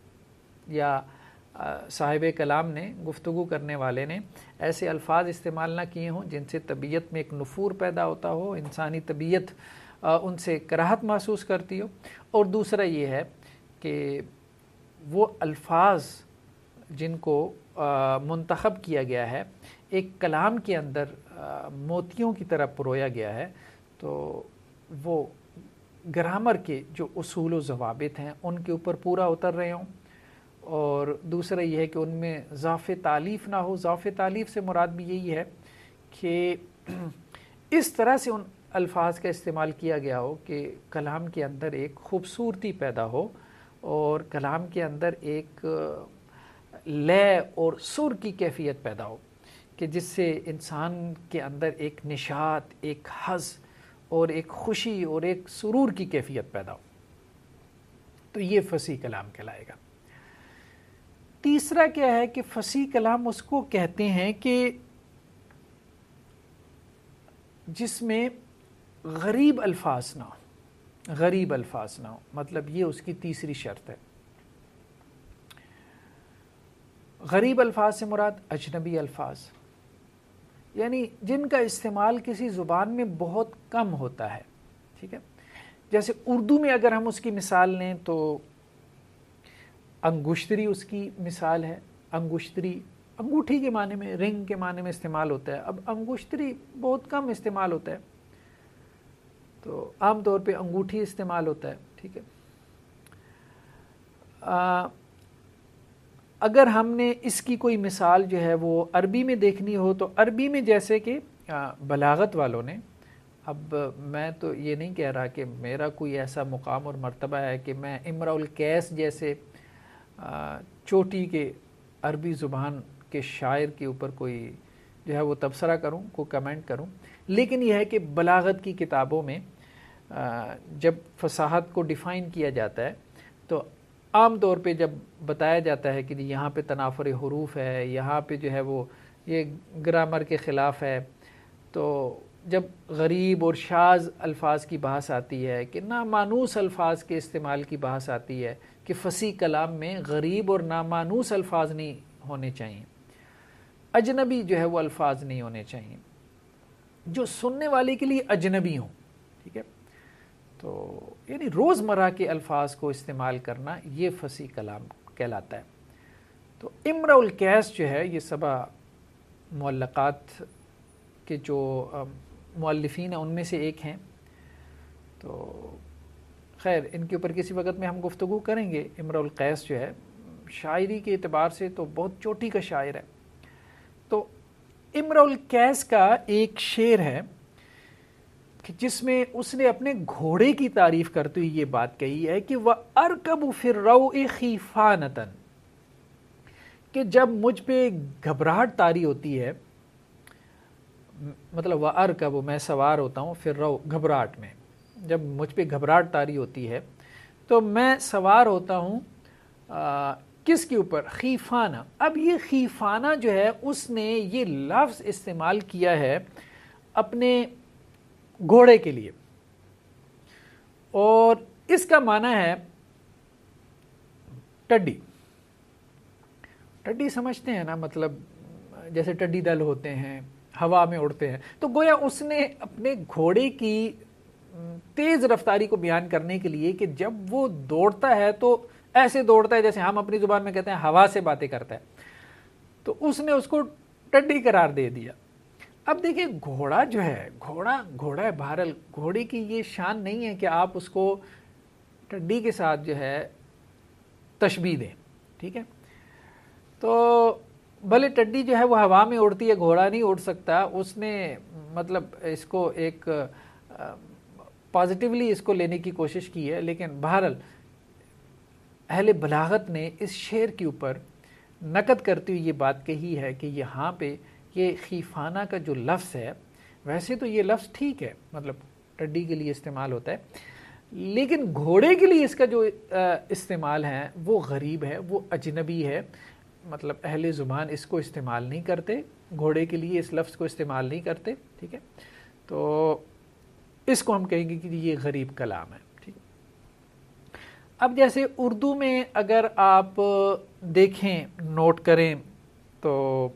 یا صاحب کلام نے، گفتگو کرنے والے نے ایسے الفاظ استعمال نہ کیے ہوں جن سے طبیعت میں ایک نفور پیدا ہوتا ہو، انسانی طبیعت ان سے کراہت محسوس کرتی ہو، اور دوسرا یہ ہے کہ وہ الفاظ جن کو منتخب کیا گیا ہے ایک کلام کے اندر موتیوں کی طرح پرویا گیا ہے، تو وہ گرامر کے جو اصول و ضوابط ہیں ان کے اوپر پورا اتر رہے ہوں، اور دوسرا یہ ہے کہ ان میں ضعف تالیف نہ ہو۔ ضعف تالیف سے مراد بھی یہی ہے کہ اس طرح سے ان الفاظ کا استعمال کیا گیا ہو کہ کلام کے اندر ایک خوبصورتی پیدا ہو، اور کلام کے اندر ایک لے اور سر کی کیفیت پیدا ہو کہ جس سے انسان کے اندر ایک نشاط، ایک حظ اور ایک خوشی اور ایک سرور کی کیفیت پیدا ہو۔ تو یہ فصیح کلام کہلائے گا۔ تیسرا کیا ہے کہ فصیح کلام اس کو کہتے ہیں کہ جس میں غریب الفاظ نہ ہو، غریب الفاظ نہ ہو، مطلب یہ اس کی تیسری شرط ہے۔ غریب الفاظ سے مراد اجنبی الفاظ، یعنی جن کا استعمال کسی زبان میں بہت کم ہوتا ہے، ٹھیک ہے۔ جیسے اردو میں اگر ہم اس کی مثال لیں تو انگشتری اس کی مثال ہے۔ انگشتری انگوٹھی کے معنی میں، رنگ کے معنی میں استعمال ہوتا ہے۔ اب انگشتری بہت کم استعمال ہوتا ہے، تو عام طور پہ انگوٹھی استعمال ہوتا ہے، ٹھیک ہے۔ آ, اگر ہم نے اس کی کوئی مثال جو ہے وہ عربی میں دیکھنی ہو تو عربی میں جیسے کہ بلاغت والوں نے، اب میں تو یہ نہیں کہہ رہا کہ میرا کوئی ایسا مقام اور مرتبہ ہے کہ میں امرؤ القیس جیسے چوٹی کے عربی زبان کے شاعر کے اوپر کوئی جو ہے وہ تبصرہ کروں، کو کمنٹ کروں، لیکن یہ ہے کہ بلاغت کی کتابوں میں جب فصاحت کو ڈیفائن کیا جاتا ہے تو عام طور پہ جب بتایا جاتا ہے کہ یہاں پہ تنافر حروف ہے، یہاں پہ جو ہے وہ یہ گرامر کے خلاف ہے، تو جب غریب اور شاذ الفاظ کی بحث آتی ہے، کہ نامانوس الفاظ کے استعمال کی بحث آتی ہے کہ فصیح کلام میں غریب اور نامانوس الفاظ نہیں ہونے چاہیے، اجنبی جو ہے وہ الفاظ نہیں ہونے چاہیے جو سننے والے کے لیے اجنبی ہوں، ٹھیک ہے۔ تو یعنی روزمرہ کے الفاظ کو استعمال کرنا یہ فصیح کلام کہلاتا ہے۔ تو امرؤ القیس جو ہے یہ سبا معلقات کے جو مؤلفین ہیں ان میں سے ایک ہیں، تو خیر ان کے اوپر کسی وقت میں ہم گفتگو کریں گے۔ امرؤ القیس جو ہے شاعری کے اعتبار سے تو بہت چوٹی کا شاعر ہے۔ تو امرؤ القیس کا ایک شعر ہے کہ جس میں اس نے اپنے گھوڑے کی تعریف کرتے ہوئے یہ بات کہی ہے کہ وَأَرْكَبُ فِي الرَّوْءِ خِيفَانَةً، کہ جب مجھ پہ گھبراہٹ طاری ہوتی ہے، مطلب وَأَرْكَبُ میں سوار ہوتا ہوں، فِي الرَّوْء گھبراہٹ میں، جب مجھ پہ گھبراہٹ طاری ہوتی ہے تو میں سوار ہوتا ہوں آ, کس کے اوپر؟ خیفانہ۔ اب یہ خیفانہ جو ہے اس نے یہ لفظ استعمال کیا ہے اپنے گھوڑے کے لیے، اور اس کا معنی ہے ٹڈی۔ ٹڈی سمجھتے ہیں نا، مطلب جیسے ٹڈی دل ہوتے ہیں، ہوا میں اڑتے ہیں، تو گویا اس نے اپنے گھوڑے کی تیز رفتاری کو بیان کرنے کے لیے کہ جب وہ دوڑتا ہے تو ایسے دوڑتا ہے جیسے ہم اپنی زبان میں کہتے ہیں ہوا سے باتیں کرتا ہے، تو اس نے اس کو ٹڈی قرار دے دیا۔ اب دیکھیں گھوڑا جو ہے، گھوڑا گھوڑا ہے، بہرحال گھوڑے کی یہ شان نہیں ہے کہ آپ اس کو ٹڈی کے ساتھ جو ہے تشبیہ دیں، ٹھیک ہے؟ تو بھلے ٹڈی جو ہے وہ ہوا میں اڑتی ہے، گھوڑا نہیں اڑ سکتا، اس نے مطلب اس کو ایک پازیٹیولی اس کو لینے کی کوشش کی ہے، لیکن بہرحال اہل بلاغت نے اس شعر کے اوپر نقد کرتے ہوئے یہ بات کہی ہے کہ یہاں پہ یہ خیفانہ کا جو لفظ ہے، ویسے تو یہ لفظ ٹھیک ہے، مطلب ٹڈی کے لیے استعمال ہوتا ہے، لیکن گھوڑے کے لیے اس کا جو استعمال ہے وہ غریب ہے، وہ اجنبی ہے، مطلب اہل زبان اس کو استعمال نہیں کرتے، گھوڑے کے لیے اس لفظ کو استعمال نہیں کرتے، ٹھیک ہے؟ تو اس کو ہم کہیں گے کہ یہ غریب کلام ہے، ٹھیک ہے؟ اب جیسے اردو میں اگر آپ دیکھیں، نوٹ کریں، تو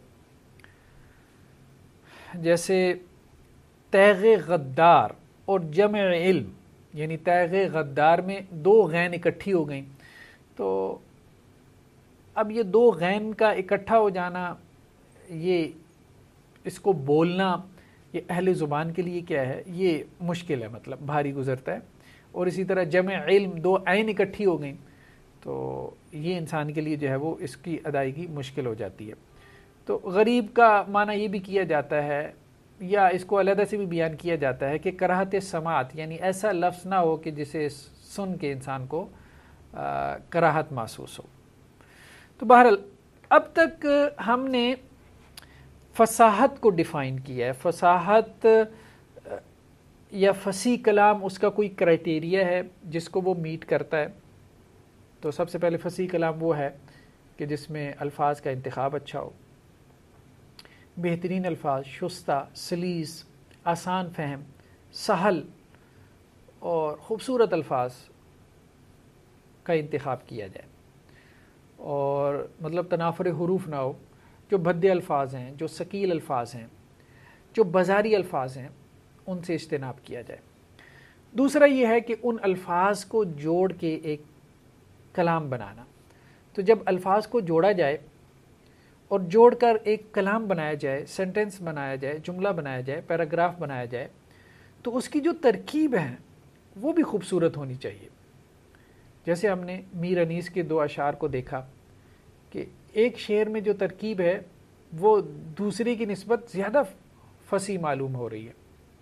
جیسے تیغ غدار اور جمع علم، یعنی تیغ غدار میں دو غین اکٹھی ہو گئیں، تو اب یہ دو غین کا اکٹھا ہو جانا، یہ اس کو بولنا یہ اہل زبان کے لیے کیا ہے، یہ مشکل ہے، مطلب بھاری گزرتا ہے۔ اور اسی طرح جمع علم، دو عین اکٹھی ہو گئیں، تو یہ انسان کے لیے جو ہے وہ اس کی ادائیگی مشکل ہو جاتی ہے۔ تو غریب کا معنی یہ بھی کیا جاتا ہے، یا اس کو علیحدہ سے بھی بیان کیا جاتا ہے کہ کراہت سماعت، یعنی ایسا لفظ نہ ہو کہ جسے سن کے انسان کو کراہت محسوس ہو۔ تو بہرحال اب تک ہم نے فصاحت کو ڈیفائن کیا ہے۔ فصاحت یا فصیح کلام، اس کا کوئی کرائٹیریا ہے جس کو وہ میٹ کرتا ہے؟ تو سب سے پہلے فصیح کلام وہ ہے کہ جس میں الفاظ کا انتخاب اچھا ہو، بہترین الفاظ، شستہ، سلیس، آسان فہم، سہل اور خوبصورت الفاظ کا انتخاب کیا جائے، اور مطلب تنافر حروف نہ ہو، جو بھدے الفاظ ہیں، جو ثقیل الفاظ ہیں، جو بازاری الفاظ ہیں، ان سے اجتناب کیا جائے۔ دوسرا یہ ہے کہ ان الفاظ کو جوڑ کے ایک کلام بنانا۔ تو جب الفاظ کو جوڑا جائے اور جوڑ کر ایک کلام بنایا جائے، سینٹنس بنایا جائے، جملہ بنایا جائے، پیراگراف بنایا جائے، تو اس کی جو ترکیب ہے وہ بھی خوبصورت ہونی چاہیے۔ جیسے ہم نے میر انیس کے دو اشعار کو دیکھا کہ ایک شعر میں جو ترکیب ہے وہ دوسرے کی نسبت زیادہ فصیح معلوم ہو رہی ہے۔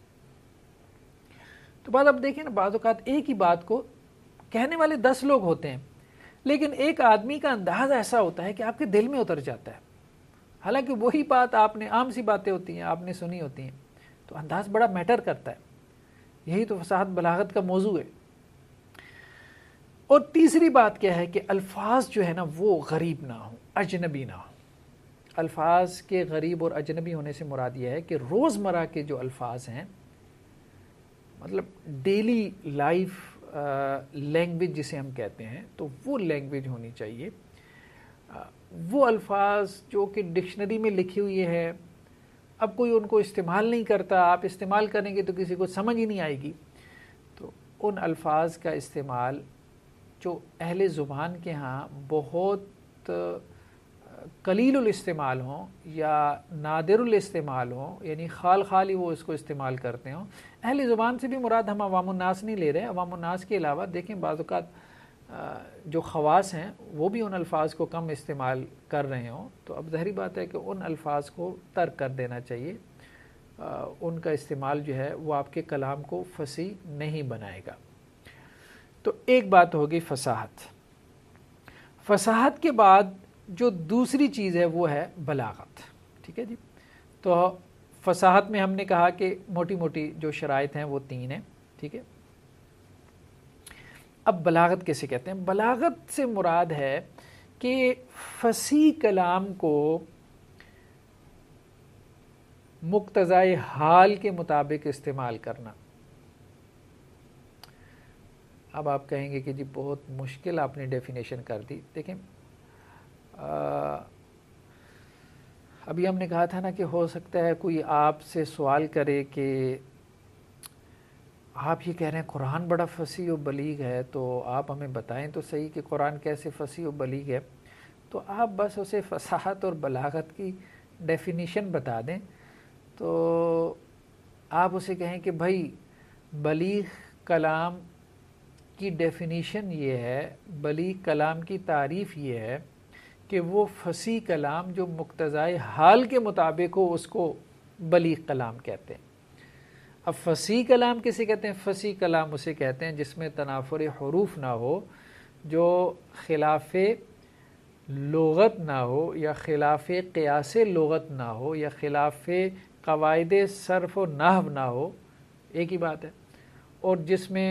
تو بعد اب دیکھیں نا، بعض اوقات ایک ہی بات کو کہنے والے دس لوگ ہوتے ہیں، لیکن ایک آدمی کا انداز ایسا ہوتا ہے کہ آپ کے دل میں اتر جاتا ہے، حالانکہ وہی بات آپ نے، عام سی باتیں ہوتی ہیں، آپ نے سنی ہوتی ہیں، تو انداز بڑا میٹر کرتا ہے۔ یہی تو فصاحت بلاغت کا موضوع ہے۔ اور تیسری بات کیا ہے کہ الفاظ جو ہے نا وہ غریب نہ ہوں، اجنبی نہ ہوں۔ الفاظ کے غریب اور اجنبی ہونے سے مراد یہ ہے کہ روزمرہ کے جو الفاظ ہیں، مطلب ڈیلی لائف لینگویج جسے ہم کہتے ہیں، تو وہ لینگویج ہونی چاہیے۔ وہ الفاظ جو کہ ڈکشنری میں لکھی ہوئی ہے، اب کوئی ان کو استعمال نہیں کرتا، آپ استعمال کریں گے تو کسی کو سمجھ ہی نہیں آئے گی، تو ان الفاظ کا استعمال جو اہل زبان کے ہاں بہت قلیل الاستعمال ہوں یا نادر الاستعمال ہوں، یعنی خال خال ہی وہ اس کو استعمال کرتے ہوں۔ اہل زبان سے بھی مراد ہم عوام الناس نہیں لے رہے، عوام الناس کے علاوہ دیکھیں بعض اوقات جو خواص ہیں وہ بھی ان الفاظ کو کم استعمال کر رہے ہوں، تو اب ظاہری بات ہے کہ ان الفاظ کو ترک کر دینا چاہیے۔ ان کا استعمال جو ہے وہ آپ کے کلام کو فصیح نہیں بنائے گا۔ تو ایک بات ہوگی فصاحت۔ فصاحت کے بعد جو دوسری چیز ہے وہ ہے بلاغت، ٹھیک ہے جی۔ تو فصاحت میں ہم نے کہا کہ موٹی موٹی جو شرائط ہیں وہ تین ہیں، ٹھیک ہے۔ اب بلاغت کیسے کہتے ہیں؟ بلاغت سے مراد ہے کہ فصیح کلام کو مقتضائے حال کے مطابق استعمال کرنا۔ اب آپ کہیں گے کہ جی بہت مشکل آپ نے ڈیفینیشن کر دی۔ دیکھیں ابھی ہم نے کہا تھا نا کہ ہو سکتا ہے کوئی آپ سے سوال کرے کہ آپ یہ کہہ رہے ہیں قرآن بڑا فصیح و بلیغ ہے، تو آپ ہمیں بتائیں تو صحیح کہ قرآن کیسے فصیح و بلیغ ہے. تو آپ بس اسے فصاحت اور بلاغت کی ڈیفینیشن بتا دیں. تو آپ اسے کہیں کہ بھائی بلیغ کلام کی ڈیفینیشن یہ ہے، بلیغ کلام کی تعریف یہ ہے کہ وہ فصیح کلام جو مقتضائے حال کے مطابق ہو اس کو بلیغ کلام کہتے ہیں. اب فصیح کلام کسے کہتے ہیں؟ فصیح کلام اسے کہتے ہیں جس میں تنافر حروف نہ ہو، جو خلاف لغت نہ ہو یا خلاف قیاس لغت نہ ہو یا خلاف قواعد صرف و نحو نہ ہو، ایک ہی بات ہے، اور جس میں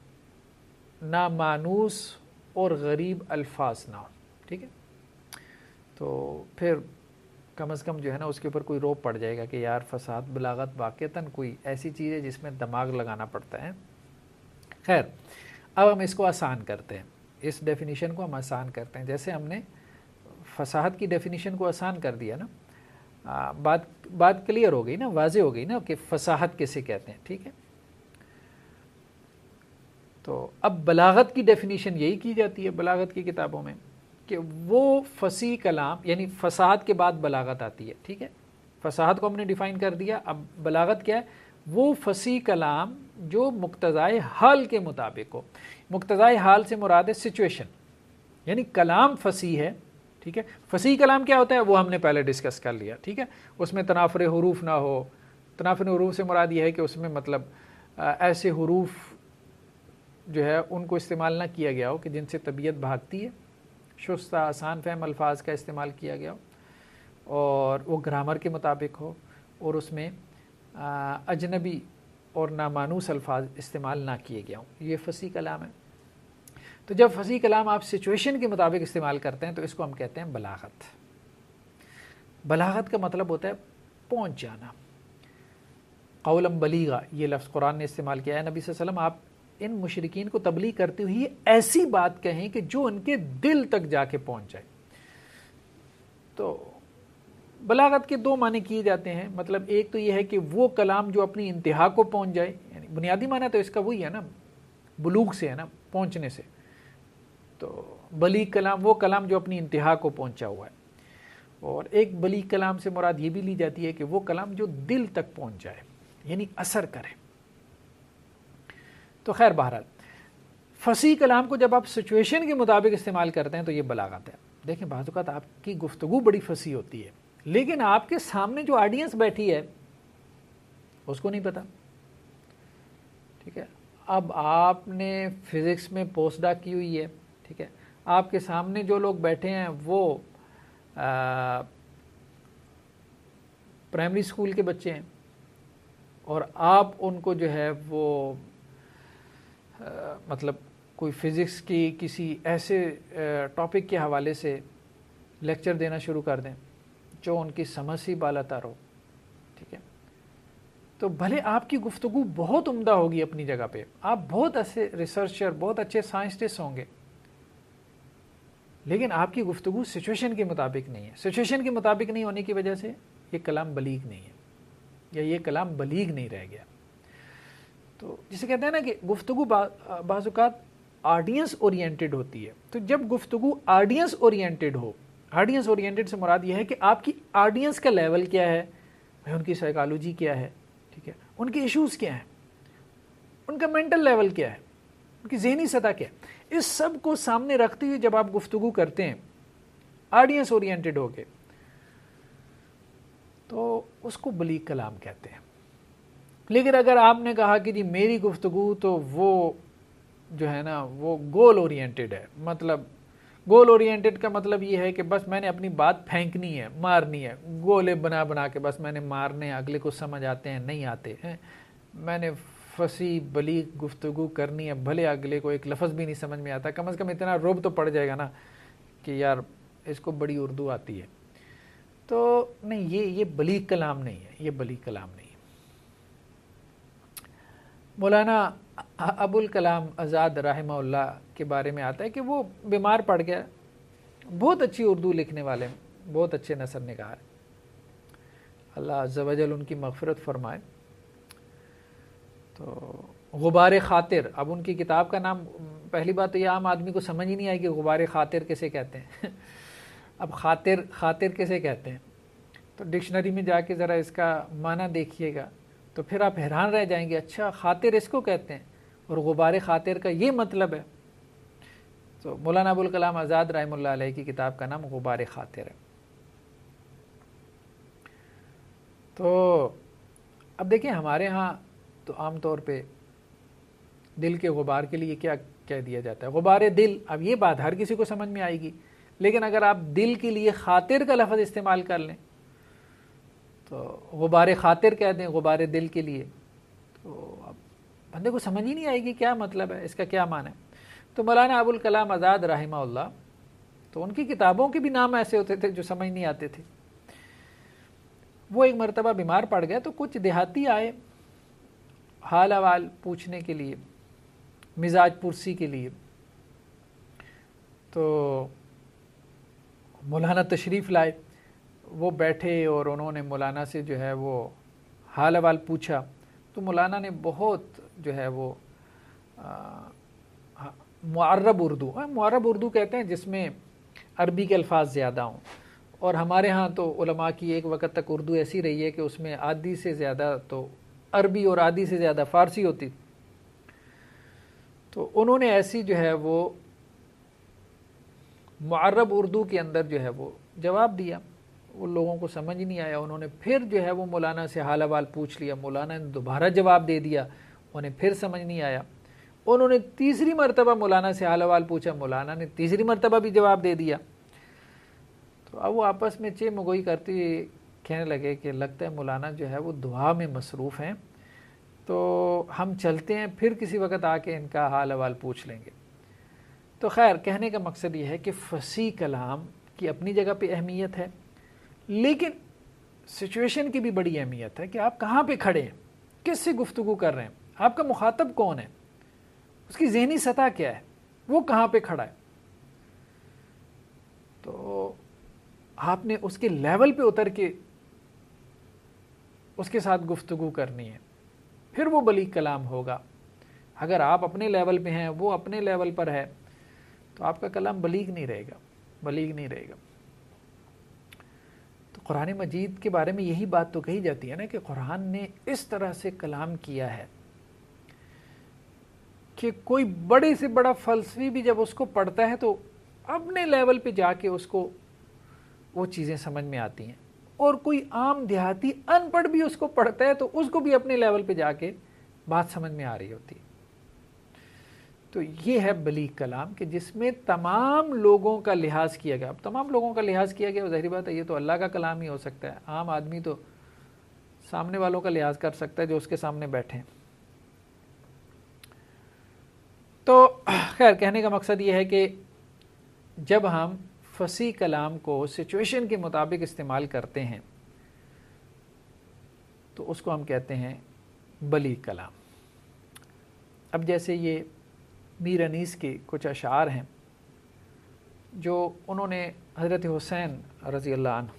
نامانوس اور غریب الفاظ نہ ہو. ٹھیک ہے، تو پھر کم از کم جو ہے نا اس کے اوپر کوئی روپ پڑ جائے گا کہ یار فصاحت بلاغت واقعتاً کوئی ایسی چیز ہے جس میں دماغ لگانا پڑتا ہے. خیر، اب ہم اس کو آسان کرتے ہیں، اس ڈیفینیشن کو ہم آسان کرتے ہیں. جیسے ہم نے فصاحت کی ڈیفینیشن کو آسان کر دیا نا، آ, بات بات کلیئر ہو گئی نا، واضح ہو گئی نا کہ فصاحت کسے کہتے ہیں. ٹھیک ہے، تو اب بلاغت کی ڈیفینیشن یہی کی جاتی ہے بلاغت کی کتابوں میں کہ وہ فصیح کلام، یعنی فصاحت کے بعد بلاغت آتی ہے. ٹھیک ہے، فصاحت کو ہم نے ڈیفائن کر دیا. اب بلاغت کیا ہے؟ وہ فصیح کلام جو مقتضائے حال کے مطابق ہو. مقتضائے حال سے مراد ہے سچویشن، یعنی کلام فصیح ہے. ٹھیک ہے، فصیح کلام کیا ہوتا ہے وہ ہم نے پہلے ڈسکس کر لیا. ٹھیک ہے، اس میں تنافر حروف نہ ہو. تنافر حروف سے مراد یہ ہے کہ اس میں مطلب ایسے حروف جو ہے ان کو استعمال نہ کیا گیا ہو کہ جن سے طبیعت بھاگتی ہے، شستہ آسان فہم الفاظ کا استعمال کیا گیا ہو، اور وہ گرامر کے مطابق ہو، اور اس میں اجنبی اور نامانوس الفاظ استعمال نہ کیے گیا ہوں. یہ فصیح کلام ہے. تو جب فصیح کلام آپ سچویشن کے مطابق استعمال کرتے ہیں تو اس کو ہم کہتے ہیں بلاغت. بلاغت کا مطلب ہوتا ہے پہنچ جانا. قولم بلیغا یہ لفظ قرآن نے استعمال کیا ہے. نبی صلی اللہ علیہ وسلم آپ ان مشرکین کو تبلیغ کرتے ہوئے ایسی بات کہیں کہ جو ان کے دل تک جا کے پہنچ جائے. تو بلاغت کے دو معنی کیے جاتے ہیں. مطلب ایک تو یہ ہے کہ وہ کلام جو اپنی انتہا کو پہنچ جائے، یعنی بنیادی معنی تو اس کا وہی ہے نا، بلوغ سے ہے نا، پہنچنے سے. تو بلیغ کلام وہ کلام جو اپنی انتہا کو پہنچا ہوا ہے. اور ایک بلیغ کلام سے مراد یہ بھی لی جاتی ہے کہ وہ کلام جو دل تک پہنچ جائے، یعنی اثر کرے. تو خیر بہرحال فصیح کلام کو جب آپ سچویشن کے مطابق استعمال کرتے ہیں تو یہ بلاغت ہے. دیکھیں بعض اوقات آپ کی گفتگو بڑی فصیح ہوتی ہے لیکن آپ کے سامنے جو آڈینس بیٹھی ہے اس کو نہیں پتا. ٹھیک ہے، اب آپ نے فزکس میں پوسٹ ڈاک کی ہوئی ہے. ٹھیک ہے، آپ کے سامنے جو لوگ بیٹھے ہیں وہ پرائمری اسکول کے بچے ہیں، اور آپ ان کو جو ہے وہ آ, مطلب کوئی فزکس کی کسی ایسے ٹاپک کے حوالے سے لیکچر دینا شروع کر دیں جو ان کی سمجھ سے بالا تر ہو. ٹھیک ہے، تو بھلے آپ کی گفتگو بہت عمدہ ہوگی اپنی جگہ پہ، آپ بہت اچھے ریسرچر، بہت اچھے سائنسٹسٹ ہوں گے، لیکن آپ کی گفتگو سچویشن کے مطابق نہیں ہے. سچویشن کے مطابق نہیں ہونے کی وجہ سے یہ کلام بلیغ نہیں ہے، یا یہ کلام بلیغ نہیں رہ گیا. تو جسے کہتے ہیں نا کہ گفتگو بعض اوقات آڈینس اورینٹڈ ہوتی ہے. تو جب گفتگو آڈینس اورینٹڈ ہو، آڈینس اورینٹڈ سے مراد یہ ہے کہ آپ کی آڈینس کا لیول کیا ہے، ان کی سائیکالوجی کیا ہے، ٹھیک ہے، ان کے ایشوز کیا ہیں، ان کا مینٹل لیول کیا ہے، ان کی ذہنی سطح کیا ہے، اس سب کو سامنے رکھتے ہوئے جب آپ گفتگو کرتے ہیں آڈینس اورینٹڈ ہو کے، تو اس کو بلیغ کلام کہتے ہیں. لیکن اگر آپ نے کہا کہ جی میری گفتگو تو وہ جو ہے نا وہ گول اورینٹڈ ہے، مطلب گول اورینٹڈ کا مطلب یہ ہے کہ بس میں نے اپنی بات پھینکنی ہے، مارنی ہے، گولے بنا بنا کے بس میں نے مارنے، اگلے کو سمجھ آتے ہیں نہیں آتے ہیں، میں نے فصیح بلیغ گفتگو کرنی ہے، بھلے اگلے کو ایک لفظ بھی نہیں سمجھ میں آتا، کم از کم اتنا رعب تو پڑ جائے گا نا کہ یار اس کو بڑی اردو آتی ہے. تو نہیں، یہ یہ بلیغ کلام نہیں ہے، یہ بلیغ کلام نہیں ہے. مولانا ابو الکلام آزاد رحمہ اللہ کے بارے میں آتا ہے کہ وہ بیمار پڑ گیا، بہت اچھی اردو لکھنے والے، بہت اچھے نثر نگار، اللہ عز و جل ان کی مغفرت فرمائے. تو غبار خاطر. اب ان کی کتاب کا نام, پہلی بات تو یہ عام آدمی کو سمجھ ہی نہیں آئی کہ غبار خاطر کیسے کہتے ہیں. اب خاطر خاطر کیسے کہتے ہیں؟ تو ڈکشنری میں جا کے ذرا اس کا معنی دیکھیے گا تو پھر آپ حیران رہ جائیں گے, اچھا خاطر اس کو کہتے ہیں اور غبار خاطر کا یہ مطلب ہے. تو مولانا ابوالکلام آزاد رحمہ اللہ علیہ کی کتاب کا نام غبار خاطر ہے. تو اب دیکھیں ہمارے ہاں تو عام طور پہ دل کے غبار کے لیے کیا کہہ دیا جاتا ہے؟ غبار دل. اب یہ بات ہر کسی کو سمجھ میں آئے گی, لیکن اگر آپ دل کے لیے خاطر کا لفظ استعمال کر لیں تو غبار خاطر کہہ دیں غبار دل کے لیے, تو اب بندے کو سمجھ ہی نہیں آئے گی کیا مطلب ہے, اس کا کیا معنی ہے. تو مولانا ابوالکلام آزاد رحمہ اللہ, تو ان کی کتابوں کے بھی نام ایسے ہوتے تھے جو سمجھ نہیں آتے تھے. وہ ایک مرتبہ بیمار پڑ گئے تو کچھ دیہاتی آئے حال احوال پوچھنے کے لیے, مزاج پرسی کے لیے. تو مولانا تشریف لائے, وہ بیٹھے اور انہوں نے مولانا سے جو ہے وہ حال احوال پوچھا. تو مولانا نے بہت جو ہے وہ معرب اردو, معرب اردو کہتے ہیں جس میں عربی کے الفاظ زیادہ ہوں, اور ہمارے ہاں تو علماء کی ایک وقت تک اردو ایسی رہی ہے کہ اس میں آدھی سے زیادہ تو عربی اور آدھی سے زیادہ فارسی ہوتی. تو انہوں نے ایسی جو ہے وہ معرب اردو کے اندر جو ہے وہ جواب دیا. ان لوگوں کو سمجھ نہیں آیا. انہوں نے پھر جو ہے وہ مولانا سے حال احوال پوچھ لیا, مولانا نے دوبارہ جواب دے دیا, انہیں پھر سمجھ نہیں آیا. انہوں نے تیسری مرتبہ مولانا سے حال احوال پوچھا, مولانا نے تیسری مرتبہ بھی جواب دے دیا. تو اب وہ آپس میں چے مگوئی کرتے ہوئے کہنے لگے کہ لگتا ہے مولانا جو ہے وہ دعا میں مصروف ہیں, تو ہم چلتے ہیں, پھر کسی وقت آ کے ان کا حال احوال پوچھ لیں گے. تو خیر, کہنے کا مقصد یہ ہے کہ فصیح کلام کی اپنی جگہ پہ اہمیت ہے, لیکن سچویشن کی بھی بڑی اہمیت ہے کہ آپ کہاں پہ کھڑے ہیں, کس سے گفتگو کر رہے ہیں, آپ کا مخاطب کون ہے, اس کی ذہنی سطح کیا ہے, وہ کہاں پہ کھڑا ہے. تو آپ نے اس کے لیول پہ اتر کے اس کے ساتھ گفتگو کرنی ہے, پھر وہ بلیغ کلام ہوگا. اگر آپ اپنے لیول پہ ہیں, وہ اپنے لیول پر ہے, تو آپ کا کلام بلیغ نہیں رہے گا, بلیغ نہیں رہے گا. تو قرآن مجید کے بارے میں یہی بات تو کہی جاتی ہے نا کہ قرآن نے اس طرح سے کلام کیا ہے کہ کوئی بڑے سے بڑا فلسفی بھی جب اس کو پڑھتا ہے تو اپنے لیول پہ جا کے اس کو وہ چیزیں سمجھ میں آتی ہیں, اور کوئی عام دیہاتی ان پڑھ بھی اس کو پڑھتا ہے تو اس کو بھی اپنے لیول پہ جا کے بات سمجھ میں آ رہی ہوتی ہے. تو یہ ہے بلیغ کلام کہ جس میں تمام لوگوں کا لحاظ کیا گیا. اب تمام لوگوں کا لحاظ کیا گیا, ظاہری بات ہے یہ تو اللہ کا کلام ہی ہو سکتا ہے. عام آدمی تو سامنے والوں کا لحاظ کر سکتا ہے جو اس کے سامنے بیٹھے ہیں. تو خیر, کہنے کا مقصد یہ ہے کہ جب ہم فصیح کلام کو سچویشن کے مطابق استعمال کرتے ہیں تو اس کو ہم کہتے ہیں بلیغ کلام. اب جیسے یہ میر انیس کے کچھ اشعار ہیں جو انہوں نے حضرت حسین رضی اللہ عنہ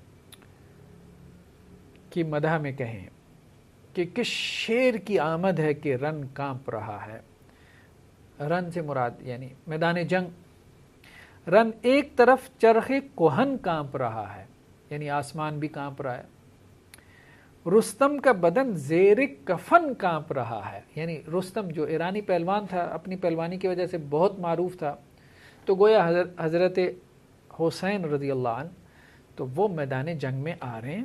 کی مدح میں کہیں کہ کس شیر کی آمد ہے کہ رن کانپ رہا ہے. رن سے مراد یعنی میدان جنگ. رن ایک طرف چرخ کوہن کانپ رہا ہے, یعنی آسمان بھی کانپ رہا ہے. رستم کا بدن زیر کفن کانپ رہا ہے, یعنی رستم جو ایرانی پہلوان تھا, اپنی پہلوانی کی وجہ سے بہت معروف تھا, تو گویا حضرت حسین رضی اللہ عنہ تو وہ میدان جنگ میں آ رہے ہیں,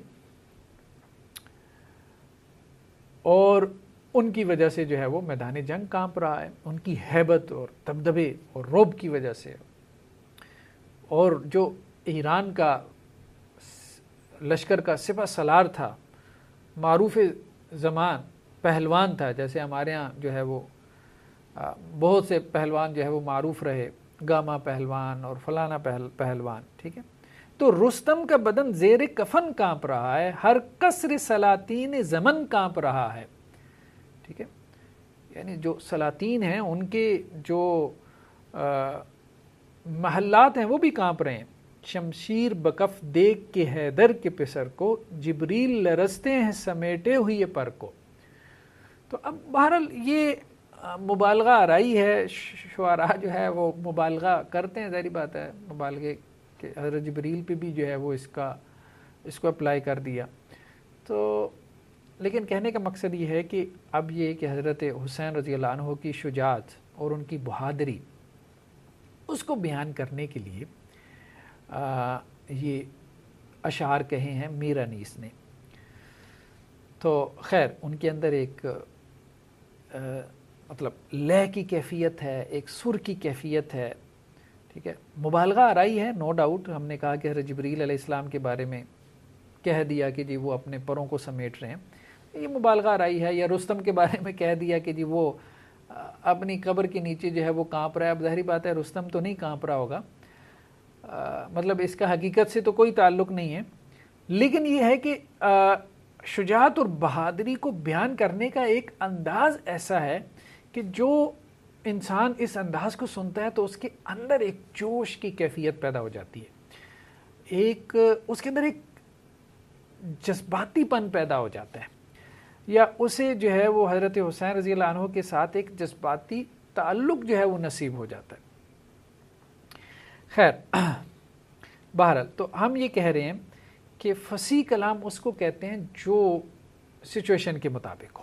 اور ان کی وجہ سے جو ہے وہ میدان جنگ کانپ رہا ہے, ان کی ہیبت اور دبدبے اور رعب کی وجہ سے. اور جو ایران کا لشکر کا سپہ سالار تھا, معروف زمان پہلوان تھا, جیسے ہمارے ہاں جو ہے وہ بہت سے پہلوان جو ہے وہ معروف رہے, گاما پہلوان اور فلانا پہل پہلوان ٹھیک ہے. تو رستم کا بدن زیر کفن کانپ رہا ہے, ہر کسر سلاطین زمن کانپ رہا ہے. ٹھیک ہے, یعنی جو سلاطین ہیں ان کے جو محلات ہیں وہ بھی کانپ رہے ہیں. شمشیر بکف دیکھ کے حیدر کے پسر کو, جبریل لرزتے ہیں سمیٹے ہوئے پر کو. تو اب بہرحال یہ مبالغہ آرائی ہے، شعراء جو ہے وہ مبالغہ کرتے ہیں، ظاہری بات ہے، مبالغے کہ حضرت جبریل پہ بھی جو ہے وہ اس کا اس کو اپلائی کر دیا. تو لیکن کہنے کا مقصد یہ ہے کہ اب یہ کہ حضرت حسین رضی اللہ عنہ کی شجاعت اور ان کی بہادری اس کو بیان کرنے کے لیے آ, یہ اشعار کہے ہیں میر انیس نے. تو خیر ان کے اندر ایک آ, مطلب لے کی کیفیت ہے، ایک سر کی کیفیت ہے، ٹھیک ہے. مبالغہ آرائی ہے، نو ڈاؤٹ. ہم نے کہا کہ حضرت جبریل علیہ السلام کے بارے میں کہہ دیا کہ جی وہ اپنے پروں کو سمیٹ رہے ہیں، یہ مبالغہ آرائی ہے. یا رستم کے بارے میں کہہ دیا کہ جی وہ اپنی قبر کے نیچے جو ہے وہ کانپ رہا ہے. اب ظاہری بات ہے رستم تو نہیں کانپ رہا ہوگا، آ, مطلب اس کا حقیقت سے تو کوئی تعلق نہیں ہے. لیکن یہ ہے کہ آ, شجاعت اور بہادری کو بیان کرنے کا ایک انداز ایسا ہے کہ جو انسان اس انداز کو سنتا ہے تو اس کے اندر ایک جوش کی کیفیت پیدا ہو جاتی ہے، ایک اس کے اندر ایک جذباتی پن پیدا ہو جاتا ہے، یا اسے جو ہے وہ حضرت حسین رضی اللہ عنہ کے ساتھ ایک جذباتی تعلق جو ہے وہ نصیب ہو جاتا ہے. خیر بہرحال تو ہم یہ کہہ رہے ہیں کہ فصیح کلام اس کو کہتے ہیں جو سچویشن کے مطابق ہو.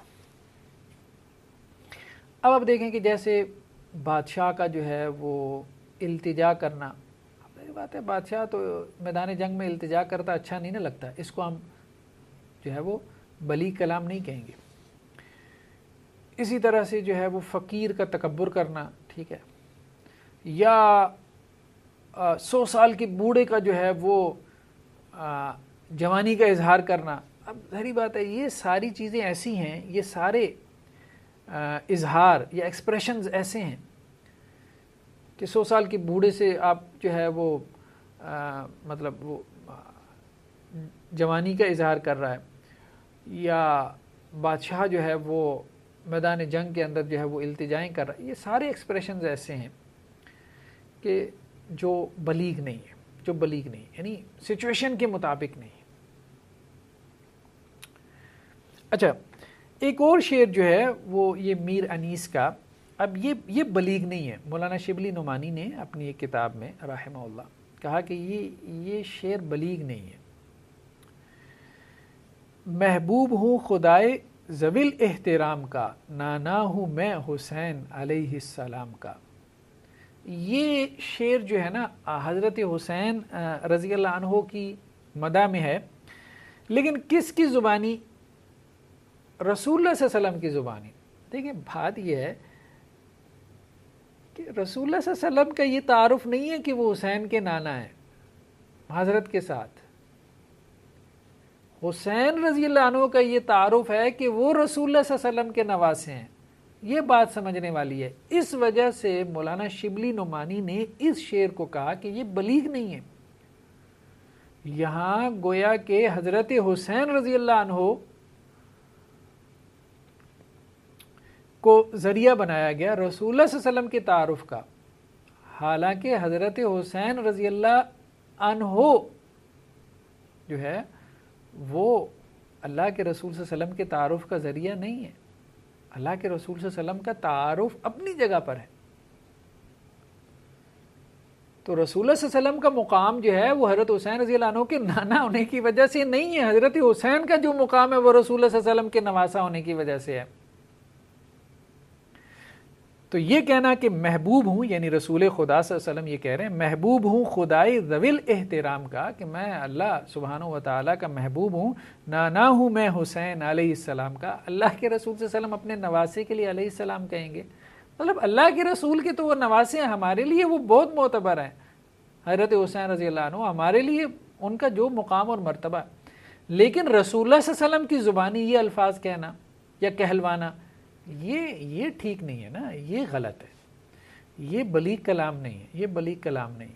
اب آپ دیکھیں کہ جیسے بادشاہ کا جو ہے وہ التجا کرنا، میری بات ہے بادشاہ تو میدان جنگ میں التجا کرتا اچھا نہیں نہ لگتا، اس کو ہم جو ہے وہ بلیغ کلام نہیں کہیں گے. اسی طرح سے جو ہے وہ فقیر کا تکبر کرنا، ٹھیک ہے، یا آ, سو سال کے بوڑھے کا جو ہے وہ آ, جوانی کا اظہار کرنا. اب ظاہری بات ہے یہ ساری چیزیں ایسی ہیں، یہ سارے آ, اظہار یا ایکسپریشنز ایسے ہیں کہ سو سال کے بوڑھے سے آپ جو ہے وہ آ, مطلب وہ آ, جوانی کا اظہار کر رہا ہے، یا بادشاہ جو ہے وہ میدان جنگ کے اندر جو ہے وہ التجائیں کر رہا ہے. یہ سارے ایکسپریشنز ایسے ہیں کہ جو بلیغ نہیں ہے، جو بلیغ نہیں یعنی سچویشن کے مطابق نہیں. اچھا ایک اور شعر جو ہے وہ یہ میر انیس کا، اب یہ یہ بلیغ نہیں ہے. مولانا شبلی نعمانی نے اپنی ایک کتاب میں رحمہ اللہ کہا کہ یہ یہ شعر بلیغ نہیں ہے. محبوب ہوں خدائے ذوی الاحترام کا، نانا ہوں میں حسین علیہ السلام کا. یہ شعر جو ہے نا حضرت حسین رضی اللہ عنہ کی مدح میں ہے، لیکن کس کی زبانی؟ رسول اللہ صلی اللہ علیہ وسلم کی زبانی. دیکھیں بات یہ ہے کہ رسول اللہ صلی اللہ علیہ وسلم کا یہ تعارف نہیں ہے کہ وہ حسین کے نانا ہیں. حضرت کے ساتھ حسین رضی اللہ عنہ کا یہ تعارف ہے کہ وہ رسول اللہ صلی اللہ علیہ وسلم کے نواسے ہیں. یہ بات سمجھنے والی ہے. اس وجہ سے مولانا شبلی نعمانی نے اس شعر کو کہا کہ یہ بلیغ نہیں ہے. یہاں گویا کہ حضرت حسین رضی اللہ عنہ کو ذریعہ بنایا گیا رسول اللہ صلی اللہ علیہ وسلم کے تعارف کا، حالانکہ حضرت حسین رضی اللہ عنہ جو ہے وہ اللہ کے رسول صلی اللہ علیہ وسلم کے تعارف کا ذریعہ نہیں ہے. اللہ کے رسول صلی اللہ علیہ وسلم کا تعارف اپنی جگہ پر ہے. تو رسول اللہ صلی اللہ علیہ وسلم کا مقام جو ہے وہ حضرت حسین رضی اللہ عنہ کے نانا ہونے کی وجہ سے نہیں ہے. حضرت حسین کا جو مقام ہے وہ رسول اللہ صلی اللہ علیہ وسلم کے نواسا ہونے کی وجہ سے ہے. تو یہ کہنا کہ محبوب ہوں، یعنی رسول خدا صلی اللہ علیہ وسلم یہ کہہ رہے ہیں محبوب ہوں خدائے ذوی الاحترام کا، کہ میں اللہ سبحانہ و تعالیٰ کا محبوب ہوں، نانا ہوں میں حسین علیہ السلام کا. اللہ کے رسول صلی اللہ علیہ وسلم اپنے نواسے کے لیے علیہ السلام کہیں گے، مطلب اللہ کے رسول کے تو وہ نواسے ہیں، ہمارے لیے وہ بہت معتبر ہیں. حضرت حسین رضی اللہ عنہ ہمارے لیے ان کا جو مقام اور مرتبہ، لیکن رسول اللہ صلی اللہ علیہ وسلم کی زبانی یہ الفاظ کہنا یا کہلوانا یہ یہ ٹھیک نہیں ہے نا، یہ غلط ہے، یہ بلیغ کلام نہیں ہے، یہ بلیغ کلام نہیں ہے.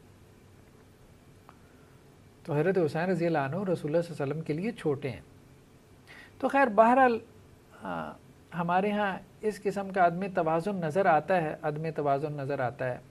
تو حضرت حسین رضی اللہ عنہ رسول اللہ صلی اللہ علیہ وسلم کے لیے چھوٹے ہیں. تو خیر بہرحال ہمارے ہاں اس قسم کا عدم توازن نظر آتا ہے، عدم توازن نظر آتا ہے،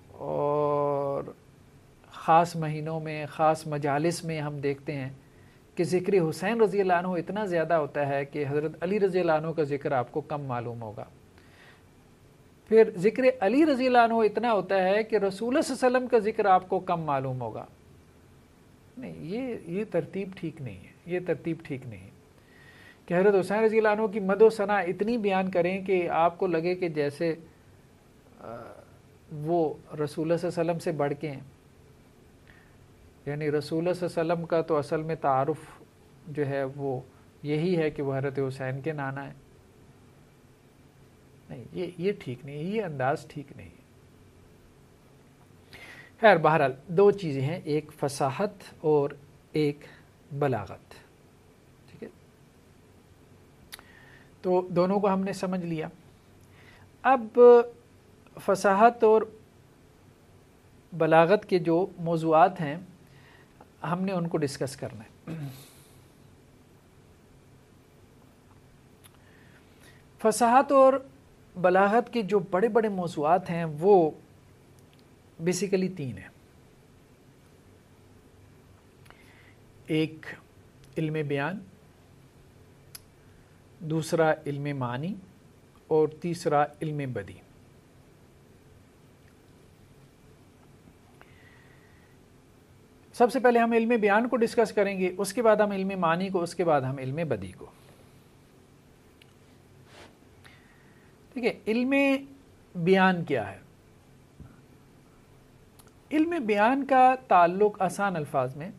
اور خاص مہینوں میں خاص مجالس میں ہم دیکھتے ہیں کہ ذکر حسین رضی اللہ عنہ اتنا زیادہ ہوتا ہے کہ حضرت علی رضی اللہ عنہ کا ذکر آپ کو کم معلوم ہوگا. پھر ذکر علی رضی اللہ عنہ اتنا ہوتا ہے کہ رسول اللہ صلی اللہ علیہ وسلم کا ذکر آپ کو کم معلوم ہوگا. نہیں، یہ یہ ترتیب ٹھیک نہیں ہے، یہ ترتیب ٹھیک نہیں ہے کہ حضرت حسین رضی اللہ عنہ کی مد و ثنا اتنی بیان کریں کہ آپ کو لگے کہ جیسے وہ رسول اللہ صلی اللہ علیہ وسلم سے بڑھ کے ہیں. یعنی رسول اللہ صلی اللہ علیہ وسلم کا تو اصل میں تعارف جو ہے وہ یہی ہے کہ وہ حضرت حسین کے نانا ہے. نہیں، یہ یہ ٹھیک نہیں ہے، یہ انداز ٹھیک نہیں ہے. خیر بہرحال دو چیزیں ہیں، ایک فصاحت اور ایک بلاغت. ٹھیک ہے، تو دونوں کو ہم نے سمجھ لیا. اب فصاحت اور بلاغت کے جو موضوعات ہیں ہم نے ان کو ڈسکس کرنا ہے. فصاحت اور بلاغت کے جو بڑے بڑے موضوعات ہیں وہ بیسیکلی تین ہیں. ایک علم بیان، دوسرا علم معنی، اور تیسرا علم بدیع. سب سے پہلے ہم علم بیان کو ڈسکس کریں گے، اس کے بعد ہم علم معنی کو، اس کے بعد ہم علم بدیع کو. ٹھیک ہے، علم بیان کیا ہے؟ علم بیان کا تعلق آسان الفاظ میں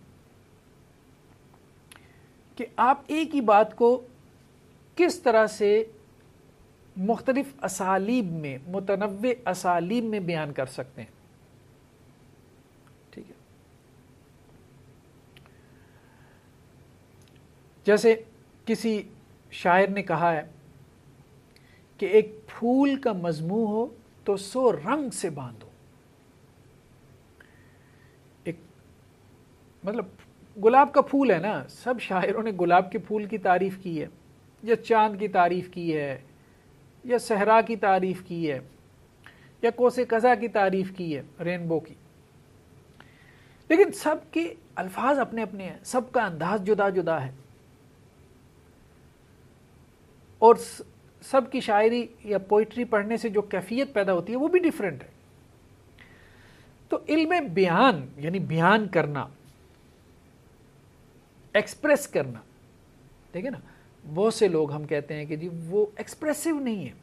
کہ آپ ایک ہی بات کو کس طرح سے مختلف اسالیب میں، متنوع اسالیب میں بیان کر سکتے ہیں. ٹھیک ہے، جیسے کسی شاعر نے کہا ہے کہ ایک پھول کا مضمون ہو تو سو رنگ سے باندھو. ایک مطلب گلاب کا پھول ہے نا، سب شاعروں نے گلاب کے پھول کی تعریف کی ہے، یا چاند کی تعریف کی ہے، یا صحرا کی تعریف کی ہے، یا کوس قزح کی تعریف کی ہے، رینبو کی. لیکن سب کے الفاظ اپنے اپنے ہیں، سب کا انداز جدا جدا ہے، اور سب کی شاعری یا پوئٹری پڑھنے سے جو کیفیت پیدا ہوتی ہے وہ بھی ڈیفرنٹ ہے. تو علم بیان یعنی بیان کرنا، ایکسپریس کرنا. ٹھیک ہے نا، بہت سے لوگ ہم کہتے ہیں کہ جی وہ ایکسپریسو نہیں ہے،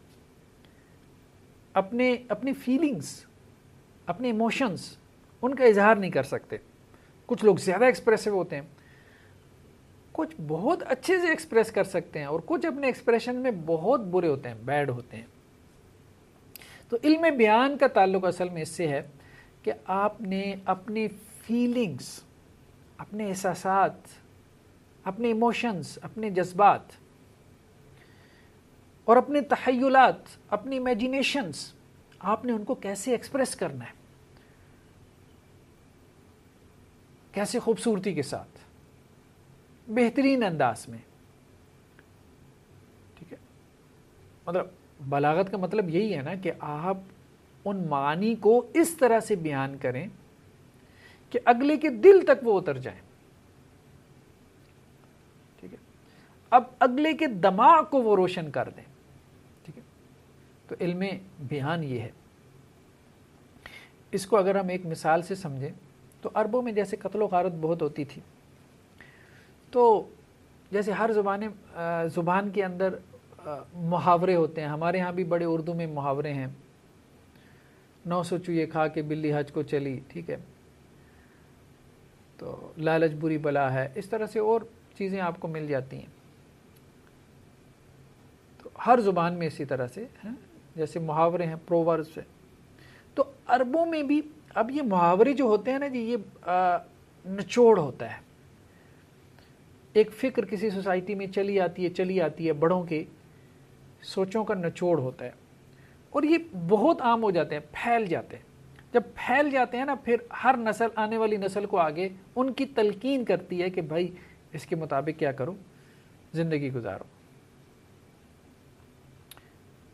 اپنے اپنی فیلنگز، اپنے ایموشنز ان کا اظہار نہیں کر سکتے. کچھ لوگ زیادہ ایکسپریسو ہوتے ہیں، کچھ بہت اچھے سے ایکسپریس کر سکتے ہیں، اور کچھ اپنے ایکسپریشن میں بہت برے ہوتے ہیں، بیڈ ہوتے ہیں. تو علم بیان کا تعلق اصل میں اس سے ہے کہ آپ نے اپنی فیلنگز، اپنے احساسات، اپنے ایموشنز، اپنے جذبات اور اپنے تخیلات، اپنی امیجینیشنز، آپ نے ان کو کیسے ایکسپریس کرنا ہے، کیسے خوبصورتی کے ساتھ، بہترین انداز میں. ٹھیک ہے، مطلب بلاغت کا مطلب یہی ہے نا کہ آپ ان معانی کو اس طرح سے بیان کریں کہ اگلے کے دل تک وہ اتر جائیں. ٹھیک ہے، اب اگلے کے دماغ کو وہ روشن کر دیں. ٹھیک ہے، تو علم بیان یہ ہے. اس کو اگر ہم ایک مثال سے سمجھیں تو عربوں میں جیسے قتل و غارت بہت ہوتی تھی، تو جیسے ہر زبان زبان کے اندر محاورے ہوتے ہیں. ہمارے ہاں بھی بڑے اردو میں محاورے ہیں، نو سو چوہے کھا کے بلی حج کو چلی. ٹھیک ہے، تو لالچ بری بلا ہے، اس طرح سے اور چیزیں آپ کو مل جاتی ہیں. تو ہر زبان میں اسی طرح سے ہیں، جیسے محاورے ہیں، پرووربس ہیں. تو عربوں میں بھی اب یہ محاورے جو ہوتے ہیں نا جی، یہ نچوڑ ہوتا ہے. ایک فکر کسی سوسائٹی میں چلی آتی ہے چلی آتی ہے بڑوں کے سوچوں کا نچوڑ ہوتا ہے، اور یہ بہت عام ہو جاتے ہیں، پھیل جاتے ہیں. جب پھیل جاتے ہیں نا، پھر ہر نسل، آنے والی نسل کو آگے ان کی تلقین کرتی ہے کہ بھائی اس کے مطابق کیا کرو، زندگی گزارو،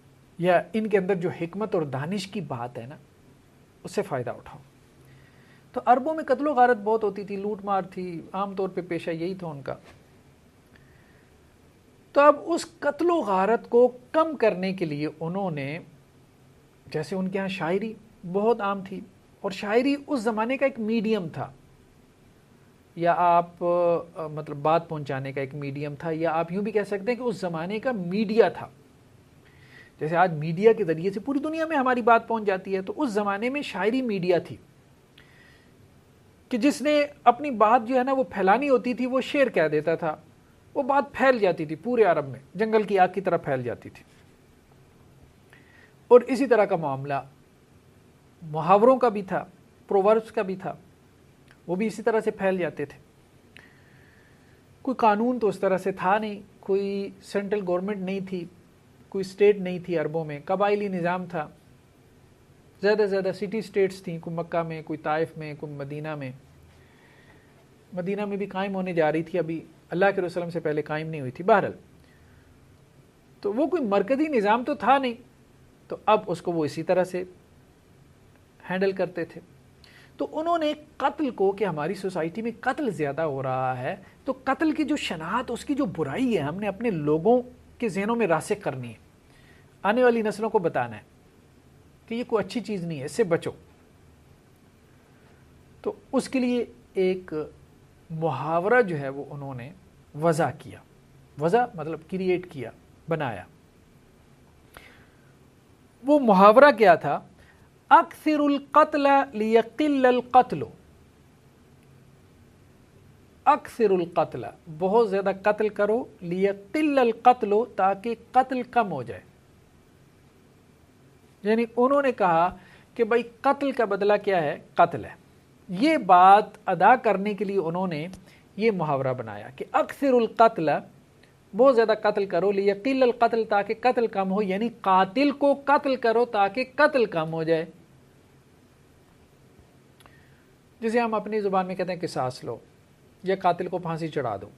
یا ان کے اندر جو حکمت اور دانش کی بات ہے نا اس سے فائدہ اٹھاؤ. تو عربوں میں قتل و غارت بہت ہوتی تھی، لوٹ مار تھی، عام طور پہ پیشہ یہی تھا ان کا. تو اب اس قتل و غارت کو کم کرنے کے لیے انہوں نے، جیسے ان کے ہاں شاعری بہت عام تھی، اور شاعری اس زمانے کا ایک میڈیم تھا، یا آپ مطلب بات پہنچانے کا ایک میڈیم تھا، یا آپ یوں بھی کہہ سکتے ہیں کہ اس زمانے کا میڈیا تھا. جیسے آج میڈیا کے ذریعے سے پوری دنیا میں ہماری بات پہنچ جاتی ہے، تو اس زمانے میں شاعری میڈیا تھی کہ جس نے اپنی بات جو ہے نا وہ پھیلانی ہوتی تھی، وہ شعر کہہ دیتا تھا، وہ بات پھیل جاتی تھی پورے عرب میں، جنگل کی آگ کی طرح پھیل جاتی تھی. اور اسی طرح کا معاملہ محاوروں کا بھی تھا، پرووربس کا بھی تھا، وہ بھی اسی طرح سے پھیل جاتے تھے. کوئی قانون تو اس طرح سے تھا نہیں، کوئی سینٹرل گورنمنٹ نہیں تھی، کوئی اسٹیٹ نہیں تھی عربوں میں، قبائلی نظام تھا، زیادہ زیادہ سٹی سٹیٹس تھیں، کوئی مکہ میں، کوئی طائف میں، کوئی مدینہ میں. مدینہ میں بھی قائم ہونے جا رہی تھی، ابھی اللہ کے رسول سے پہلے قائم نہیں ہوئی تھی. بہرحال تو وہ کوئی مرکزی نظام تو تھا نہیں، تو اب اس کو وہ اسی طرح سے ہینڈل کرتے تھے. تو انہوں نے قتل کو، کہ ہماری سوسائٹی میں قتل زیادہ ہو رہا ہے، تو قتل کی جو شناخت، اس کی جو برائی ہے، ہم نے اپنے لوگوں کے ذہنوں میں راسخ کرنی ہے، آنے والی نسلوں کو بتانا ہے کہ یہ کوئی اچھی چیز نہیں ہے، اس سے بچو. تو اس کے لیے ایک محاورہ جو ہے وہ انہوں نے وضع کیا. وضع مطلب کریٹ کیا، بنایا. وہ محاورہ کیا تھا؟ اکثر القتل لیقل القتل. اکثر القتل، بہت زیادہ قتل کرو، لیقل القتل، تاکہ قتل کم ہو جائے. یعنی انہوں نے کہا کہ بھائی قتل کا بدلہ کیا ہے؟ قتل ہے. یہ بات ادا کرنے کے لیے انہوں نے یہ محاورہ بنایا کہ اکثر القتل، بہت زیادہ قتل کرو، لیقل القتل، تاکہ قتل کم ہو. یعنی قاتل کو قتل کرو تاکہ قتل کم ہو جائے. جسے ہم اپنی زبان میں کہتے ہیں قصاص لو، یا قاتل کو پھانسی چڑھا دو،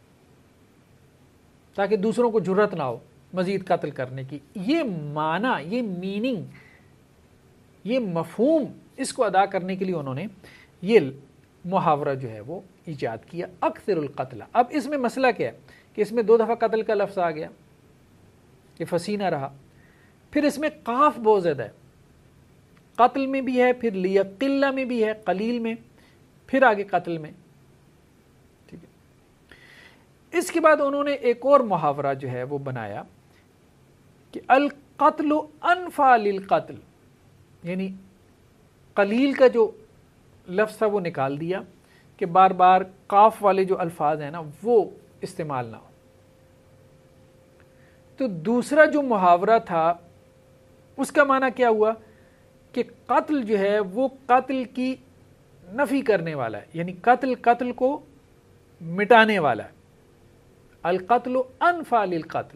تاکہ دوسروں کو جرت نہ ہو مزید قتل کرنے کی. یہ معنی، یہ میننگ، یہ مفہوم، اس کو ادا کرنے کے لیے انہوں نے یہ محاورہ جو ہے وہ ایجاد کیا، اکثر القتل. اب اس میں مسئلہ کیا ہے کہ اس میں دو دفعہ قتل کا لفظ آ گیا، یہ فصیح نہ رہا. پھر اس میں قاف بہت زیادہ ہے، قتل میں بھی ہے، پھر لیقل میں بھی ہے، قلیل میں، پھر آگے قتل میں. ٹھیک ہے. اس کے بعد انہوں نے ایک اور محاورہ جو ہے وہ بنایا کہ القتل انفع للقتل. یعنی قلیل کا جو لفظ تھا وہ نکال دیا کہ بار بار قاف والے جو الفاظ ہیں نا وہ استعمال نہ ہو. تو دوسرا جو محاورہ تھا اس کا معنی کیا ہوا کہ قتل جو ہے وہ قتل کی نفی کرنے والا ہے، یعنی قتل قتل کو مٹانے والا ہے. القتل انفع للقتل.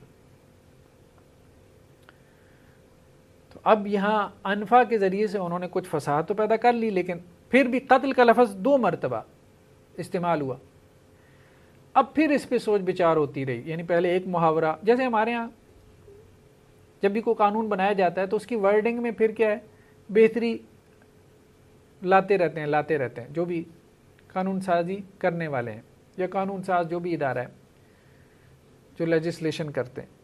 تو اب یہاں انفع کے ذریعے سے انہوں نے کچھ فصاحت تو پیدا کر لی، لیکن پھر بھی قتل کا لفظ دو مرتبہ استعمال ہوا. اب پھر اس پہ سوچ بچار ہوتی رہی. یعنی پہلے ایک محاورہ، جیسے ہمارے ہاں جب بھی کوئی قانون بنایا جاتا ہے تو اس کی ورڈنگ میں پھر کیا ہے، بہتری لاتے رہتے ہیں لاتے رہتے ہیں جو بھی قانون سازی کرنے والے ہیں، یا قانون ساز جو بھی ادارہ ہے جو لیجسلیشن کرتے ہیں.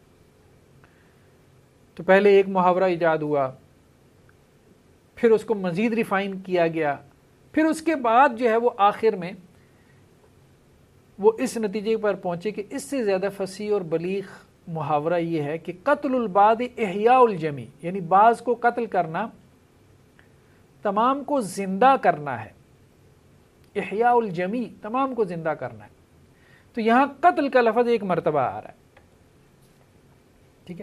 تو پہلے ایک محاورہ ایجاد ہوا، پھر اس کو مزید ریفائن کیا گیا، پھر اس کے بعد جو ہے وہ آخر میں وہ اس نتیجے پر پہنچے کہ اس سے زیادہ فصیح اور بلیغ محاورہ یہ ہے کہ قتل البعض احیاء الجمی. یعنی بعض کو قتل کرنا تمام کو زندہ کرنا ہے. احیاء الجمی، تمام کو زندہ کرنا ہے. تو یہاں قتل کا لفظ ایک مرتبہ آ رہا ہے. ٹھیک ہے.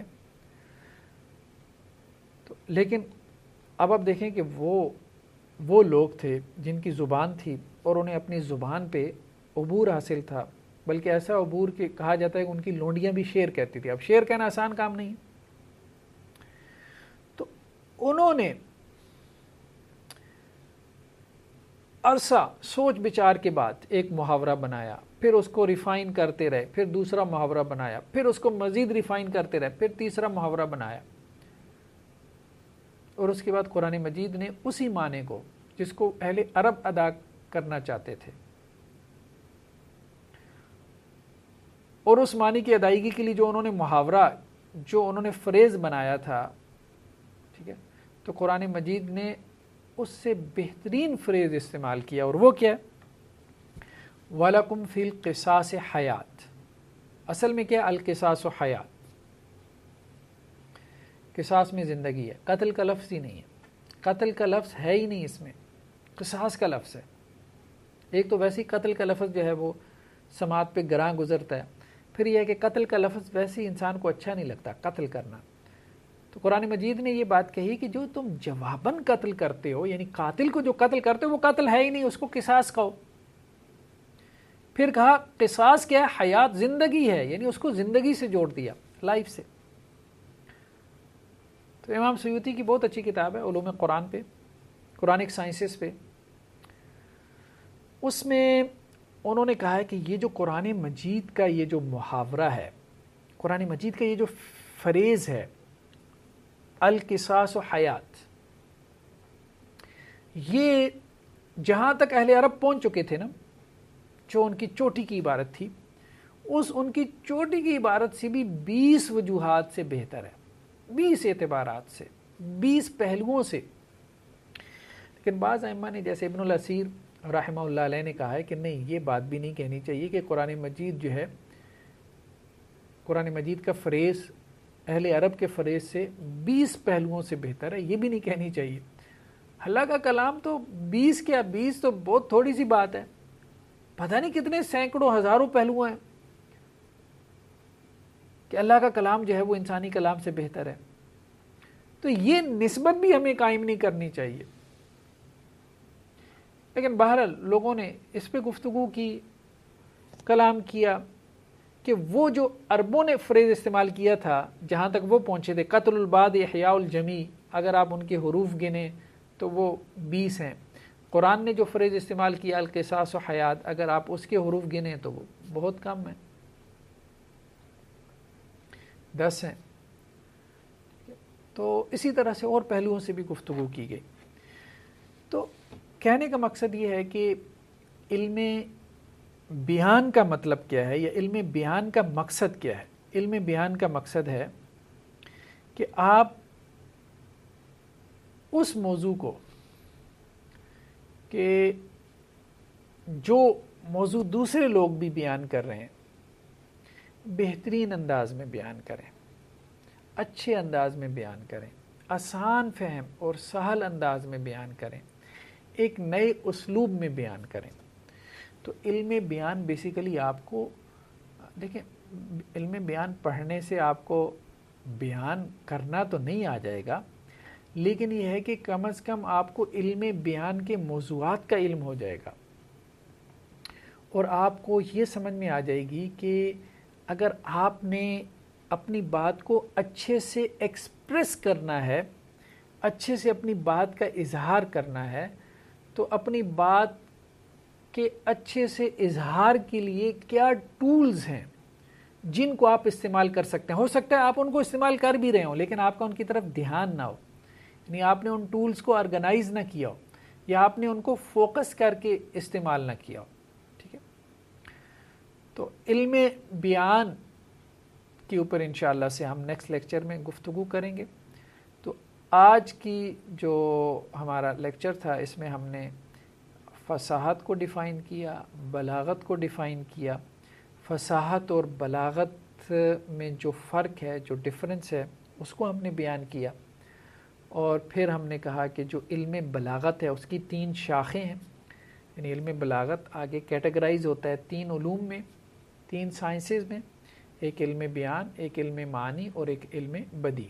تو لیکن اب آپ دیکھیں کہ وہ وہ لوگ تھے جن کی زبان تھی اور انہیں اپنی زبان پہ عبور حاصل تھا، بلکہ ایسا عبور کہ کہا جاتا ہے کہ ان کی لونڈیاں بھی شعر کہتی تھی. اب شعر کہنا آسان کام نہیں ہے. تو انہوں نے عرصہ سوچ بچار کے بعد ایک محاورہ بنایا، پھر اس کو ریفائن کرتے رہے، پھر دوسرا محاورہ بنایا، پھر اس کو مزید ریفائن کرتے رہے، پھر تیسرا محاورہ بنایا، اور اس کے بعد قرآن مجید نے اسی معنی کو جس کو اہل عرب ادا کرنا چاہتے تھے، اور اس معنی کی ادائیگی کے لیے جو انہوں نے محاورہ، جو انہوں نے فریز بنایا تھا، ٹھیک ہے، تو قرآن مجید نے اس سے بہترین فریز استعمال کیا، اور وہ کیا ہے؟ وَلَكُمْ فِي الْقِصَاصِ حَيَاتٌ۔ اصل میں کیا؟ القصاص و حیات، قصاص میں زندگی ہے، قتل کا لفظ ہی نہیں ہے، قتل کا لفظ ہے ہی نہیں اس میں، قصاص کا لفظ ہے۔ ایک تو ویسے ہی قتل کا لفظ جو ہے وہ سماعت پہ گراں گزرتا ہے، پھر یہ ہے کہ قتل کا لفظ ویسے ہی انسان کو اچھا نہیں لگتا قتل کرنا، تو قرآن مجید نے یہ بات کہی کہ جو تم جواباً قتل کرتے ہو، یعنی قاتل کو جو قتل کرتے ہو وہ قتل ہے ہی نہیں، اس کو قصاص کہو۔ پھر کہا قصاص کیا ہے؟ حیات، زندگی ہے، یعنی اس کو زندگی سے جوڑ دیا، لائف سے۔ تو امام سیوطی کی بہت اچھی کتاب ہے علوم قرآن پہ، قرآنک سائنسز پہ، اس میں انہوں نے کہا ہے کہ یہ جو قرآن مجید کا یہ جو محاورہ ہے، قرآن مجید کا یہ جو فریز ہے القصاص و حیات، یہ جہاں تک اہل عرب پہنچ چکے تھے نا، جو ان کی چوٹی کی عبارت تھی، اس ان کی چوٹی کی عبارت سے بھی بیس وجوہات سے بہتر ہے، بیس اعتبارات سے، بیس پہلوؤں سے۔ لیکن بعض ائمہ نے جیسے ابن الاسیر رحمہ اللہ علیہ نے کہا ہے کہ نہیں، یہ بات بھی نہیں کہنی چاہیے کہ قرآن مجید جو ہے، قرآن مجید کا فریز اہل عرب کے فریز سے بیس پہلوؤں سے بہتر ہے، یہ بھی نہیں کہنی چاہیے۔ اللہ کا کلام تو بیس کیا، بیس تو بہت تھوڑی سی بات ہے، پتہ نہیں کتنے سینکڑوں ہزاروں پہلو ہیں کہ اللہ کا کلام جو ہے وہ انسانی کلام سے بہتر ہے۔ تو یہ نسبت بھی ہمیں قائم نہیں کرنی چاہیے۔ لیکن بہرحال لوگوں نے اس پہ گفتگو کی، کلام کیا کہ وہ جو عربوں نے فریز استعمال کیا تھا، جہاں تک وہ پہنچے تھے، قتل الباد احیاء الجمی، اگر آپ ان کے حروف گنیں تو وہ بیس ہیں۔ قرآن نے جو فریز استعمال کیا القصاص و حیات، اگر آپ اس کے حروف گنیں تو وہ بہت کم ہیں، دس ہیں۔ تو اسی طرح سے اور پہلوؤں سے بھی گفتگو کی گئی۔ تو کہنے کا مقصد یہ ہے کہ علم بیان کا مطلب کیا ہے، یا علم بیان کا مقصد کیا ہے؟ علم بیان کا مقصد ہے کہ آپ اس موضوع کو، کہ جو موضوع دوسرے لوگ بھی بیان کر رہے ہیں، بہترین انداز میں بیان کریں، اچھے انداز میں بیان کریں، آسان فہم اور سہل انداز میں بیان کریں، ایک نئے اسلوب میں بیان کریں۔ تو علم بیان بیسیکلی آپ کو، دیکھیں، علم بیان پڑھنے سے آپ کو بیان کرنا تو نہیں آ جائے گا، لیکن یہ ہے کہ کم از کم آپ کو علم بیان کے موضوعات کا علم ہو جائے گا، اور آپ کو یہ سمجھ میں آ جائے گی کہ اگر آپ نے اپنی بات کو اچھے سے ایکسپریس کرنا ہے، اچھے سے اپنی بات کا اظہار کرنا ہے، تو اپنی بات کے اچھے سے اظہار کے لیے کیا ٹولز ہیں جن کو آپ استعمال کر سکتے ہیں۔ ہو سکتا ہے آپ ان کو استعمال کر بھی رہے ہوں، لیکن آپ کا ان کی طرف دھیان نہ ہو، یعنی آپ نے ان ٹولز کو آرگنائز نہ کیا ہو، یا آپ نے ان کو فوکس کر کے استعمال نہ کیا ہو، ٹھیک ہے۔ تو علم بیان کے اوپر انشاءاللہ سے ہم نیکسٹ لیکچر میں گفتگو کریں گے۔ تو آج کی جو ہمارا لیکچر تھا، اس میں ہم نے فصاحت کو ڈیفائن کیا، بلاغت کو ڈیفائن کیا، فصاحت اور بلاغت میں جو فرق ہے، جو ڈفرنس ہے، اس کو ہم نے بیان کیا، اور پھر ہم نے کہا کہ جو علم بلاغت ہے اس کی تین شاخیں ہیں، یعنی علم بلاغت آگے کیٹیگرائز ہوتا ہے تین علوم میں، تین سائنسز میں، ایک علم بیان، ایک علم معنی اور ایک علم بدیع۔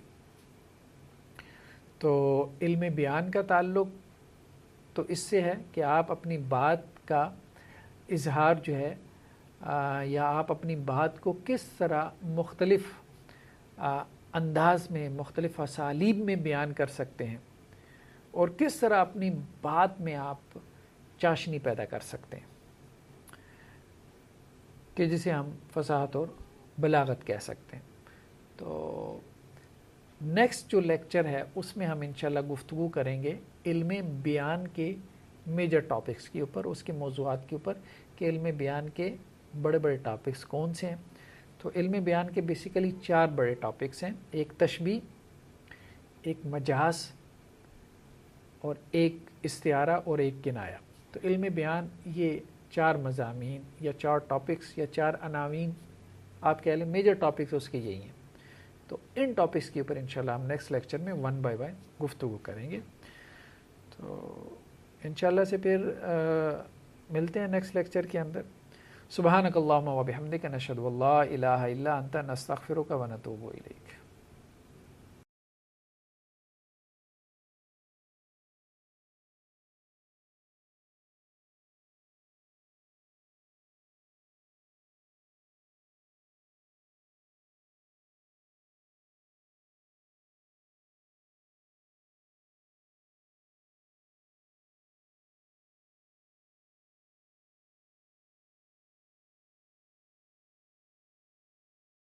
تو علم بیان کا تعلق تو اس سے ہے کہ آپ اپنی بات کا اظہار جو ہے، یا آپ اپنی بات کو کس طرح مختلف انداز میں، مختلف اسالیب میں بیان کر سکتے ہیں، اور کس طرح اپنی بات میں آپ چاشنی پیدا کر سکتے ہیں، کہ جسے ہم فصاحت اور بلاغت کہہ سکتے ہیں۔ تو نیکسٹ جو لیکچر ہے اس میں ہم انشاءاللہ گفتگو کریں گے علم بیان کے میجر ٹاپکس کے اوپر، اس کے موضوعات کے اوپر کہ علم بیان کے بڑے بڑے ٹاپکس کون سے ہیں۔ تو علم بیان کے بیسیکلی چار بڑے ٹاپکس ہیں، ایک تشبیہ، ایک مجاز، اور ایک استعارہ اور ایک کنایہ۔ تو علم بیان یہ چار مضامین یا چار ٹاپکس یا چار عناوین آپ کہہ لیں، میجر ٹاپکس اس کے یہی ہیں۔ تو ان ٹاپکس کے اوپر انشاءاللہ ہم نیکسٹ لیکچر میں ون بائی ون گفتگو کریں گے۔ تو انشاءاللہ سے پھر ملتے ہیں نیکسٹ لیکچر کے اندر۔ سبحانک اللہم و بحمدک، نشہد ان لا الہ الا انت، نستغفرک و نتوب الیک۔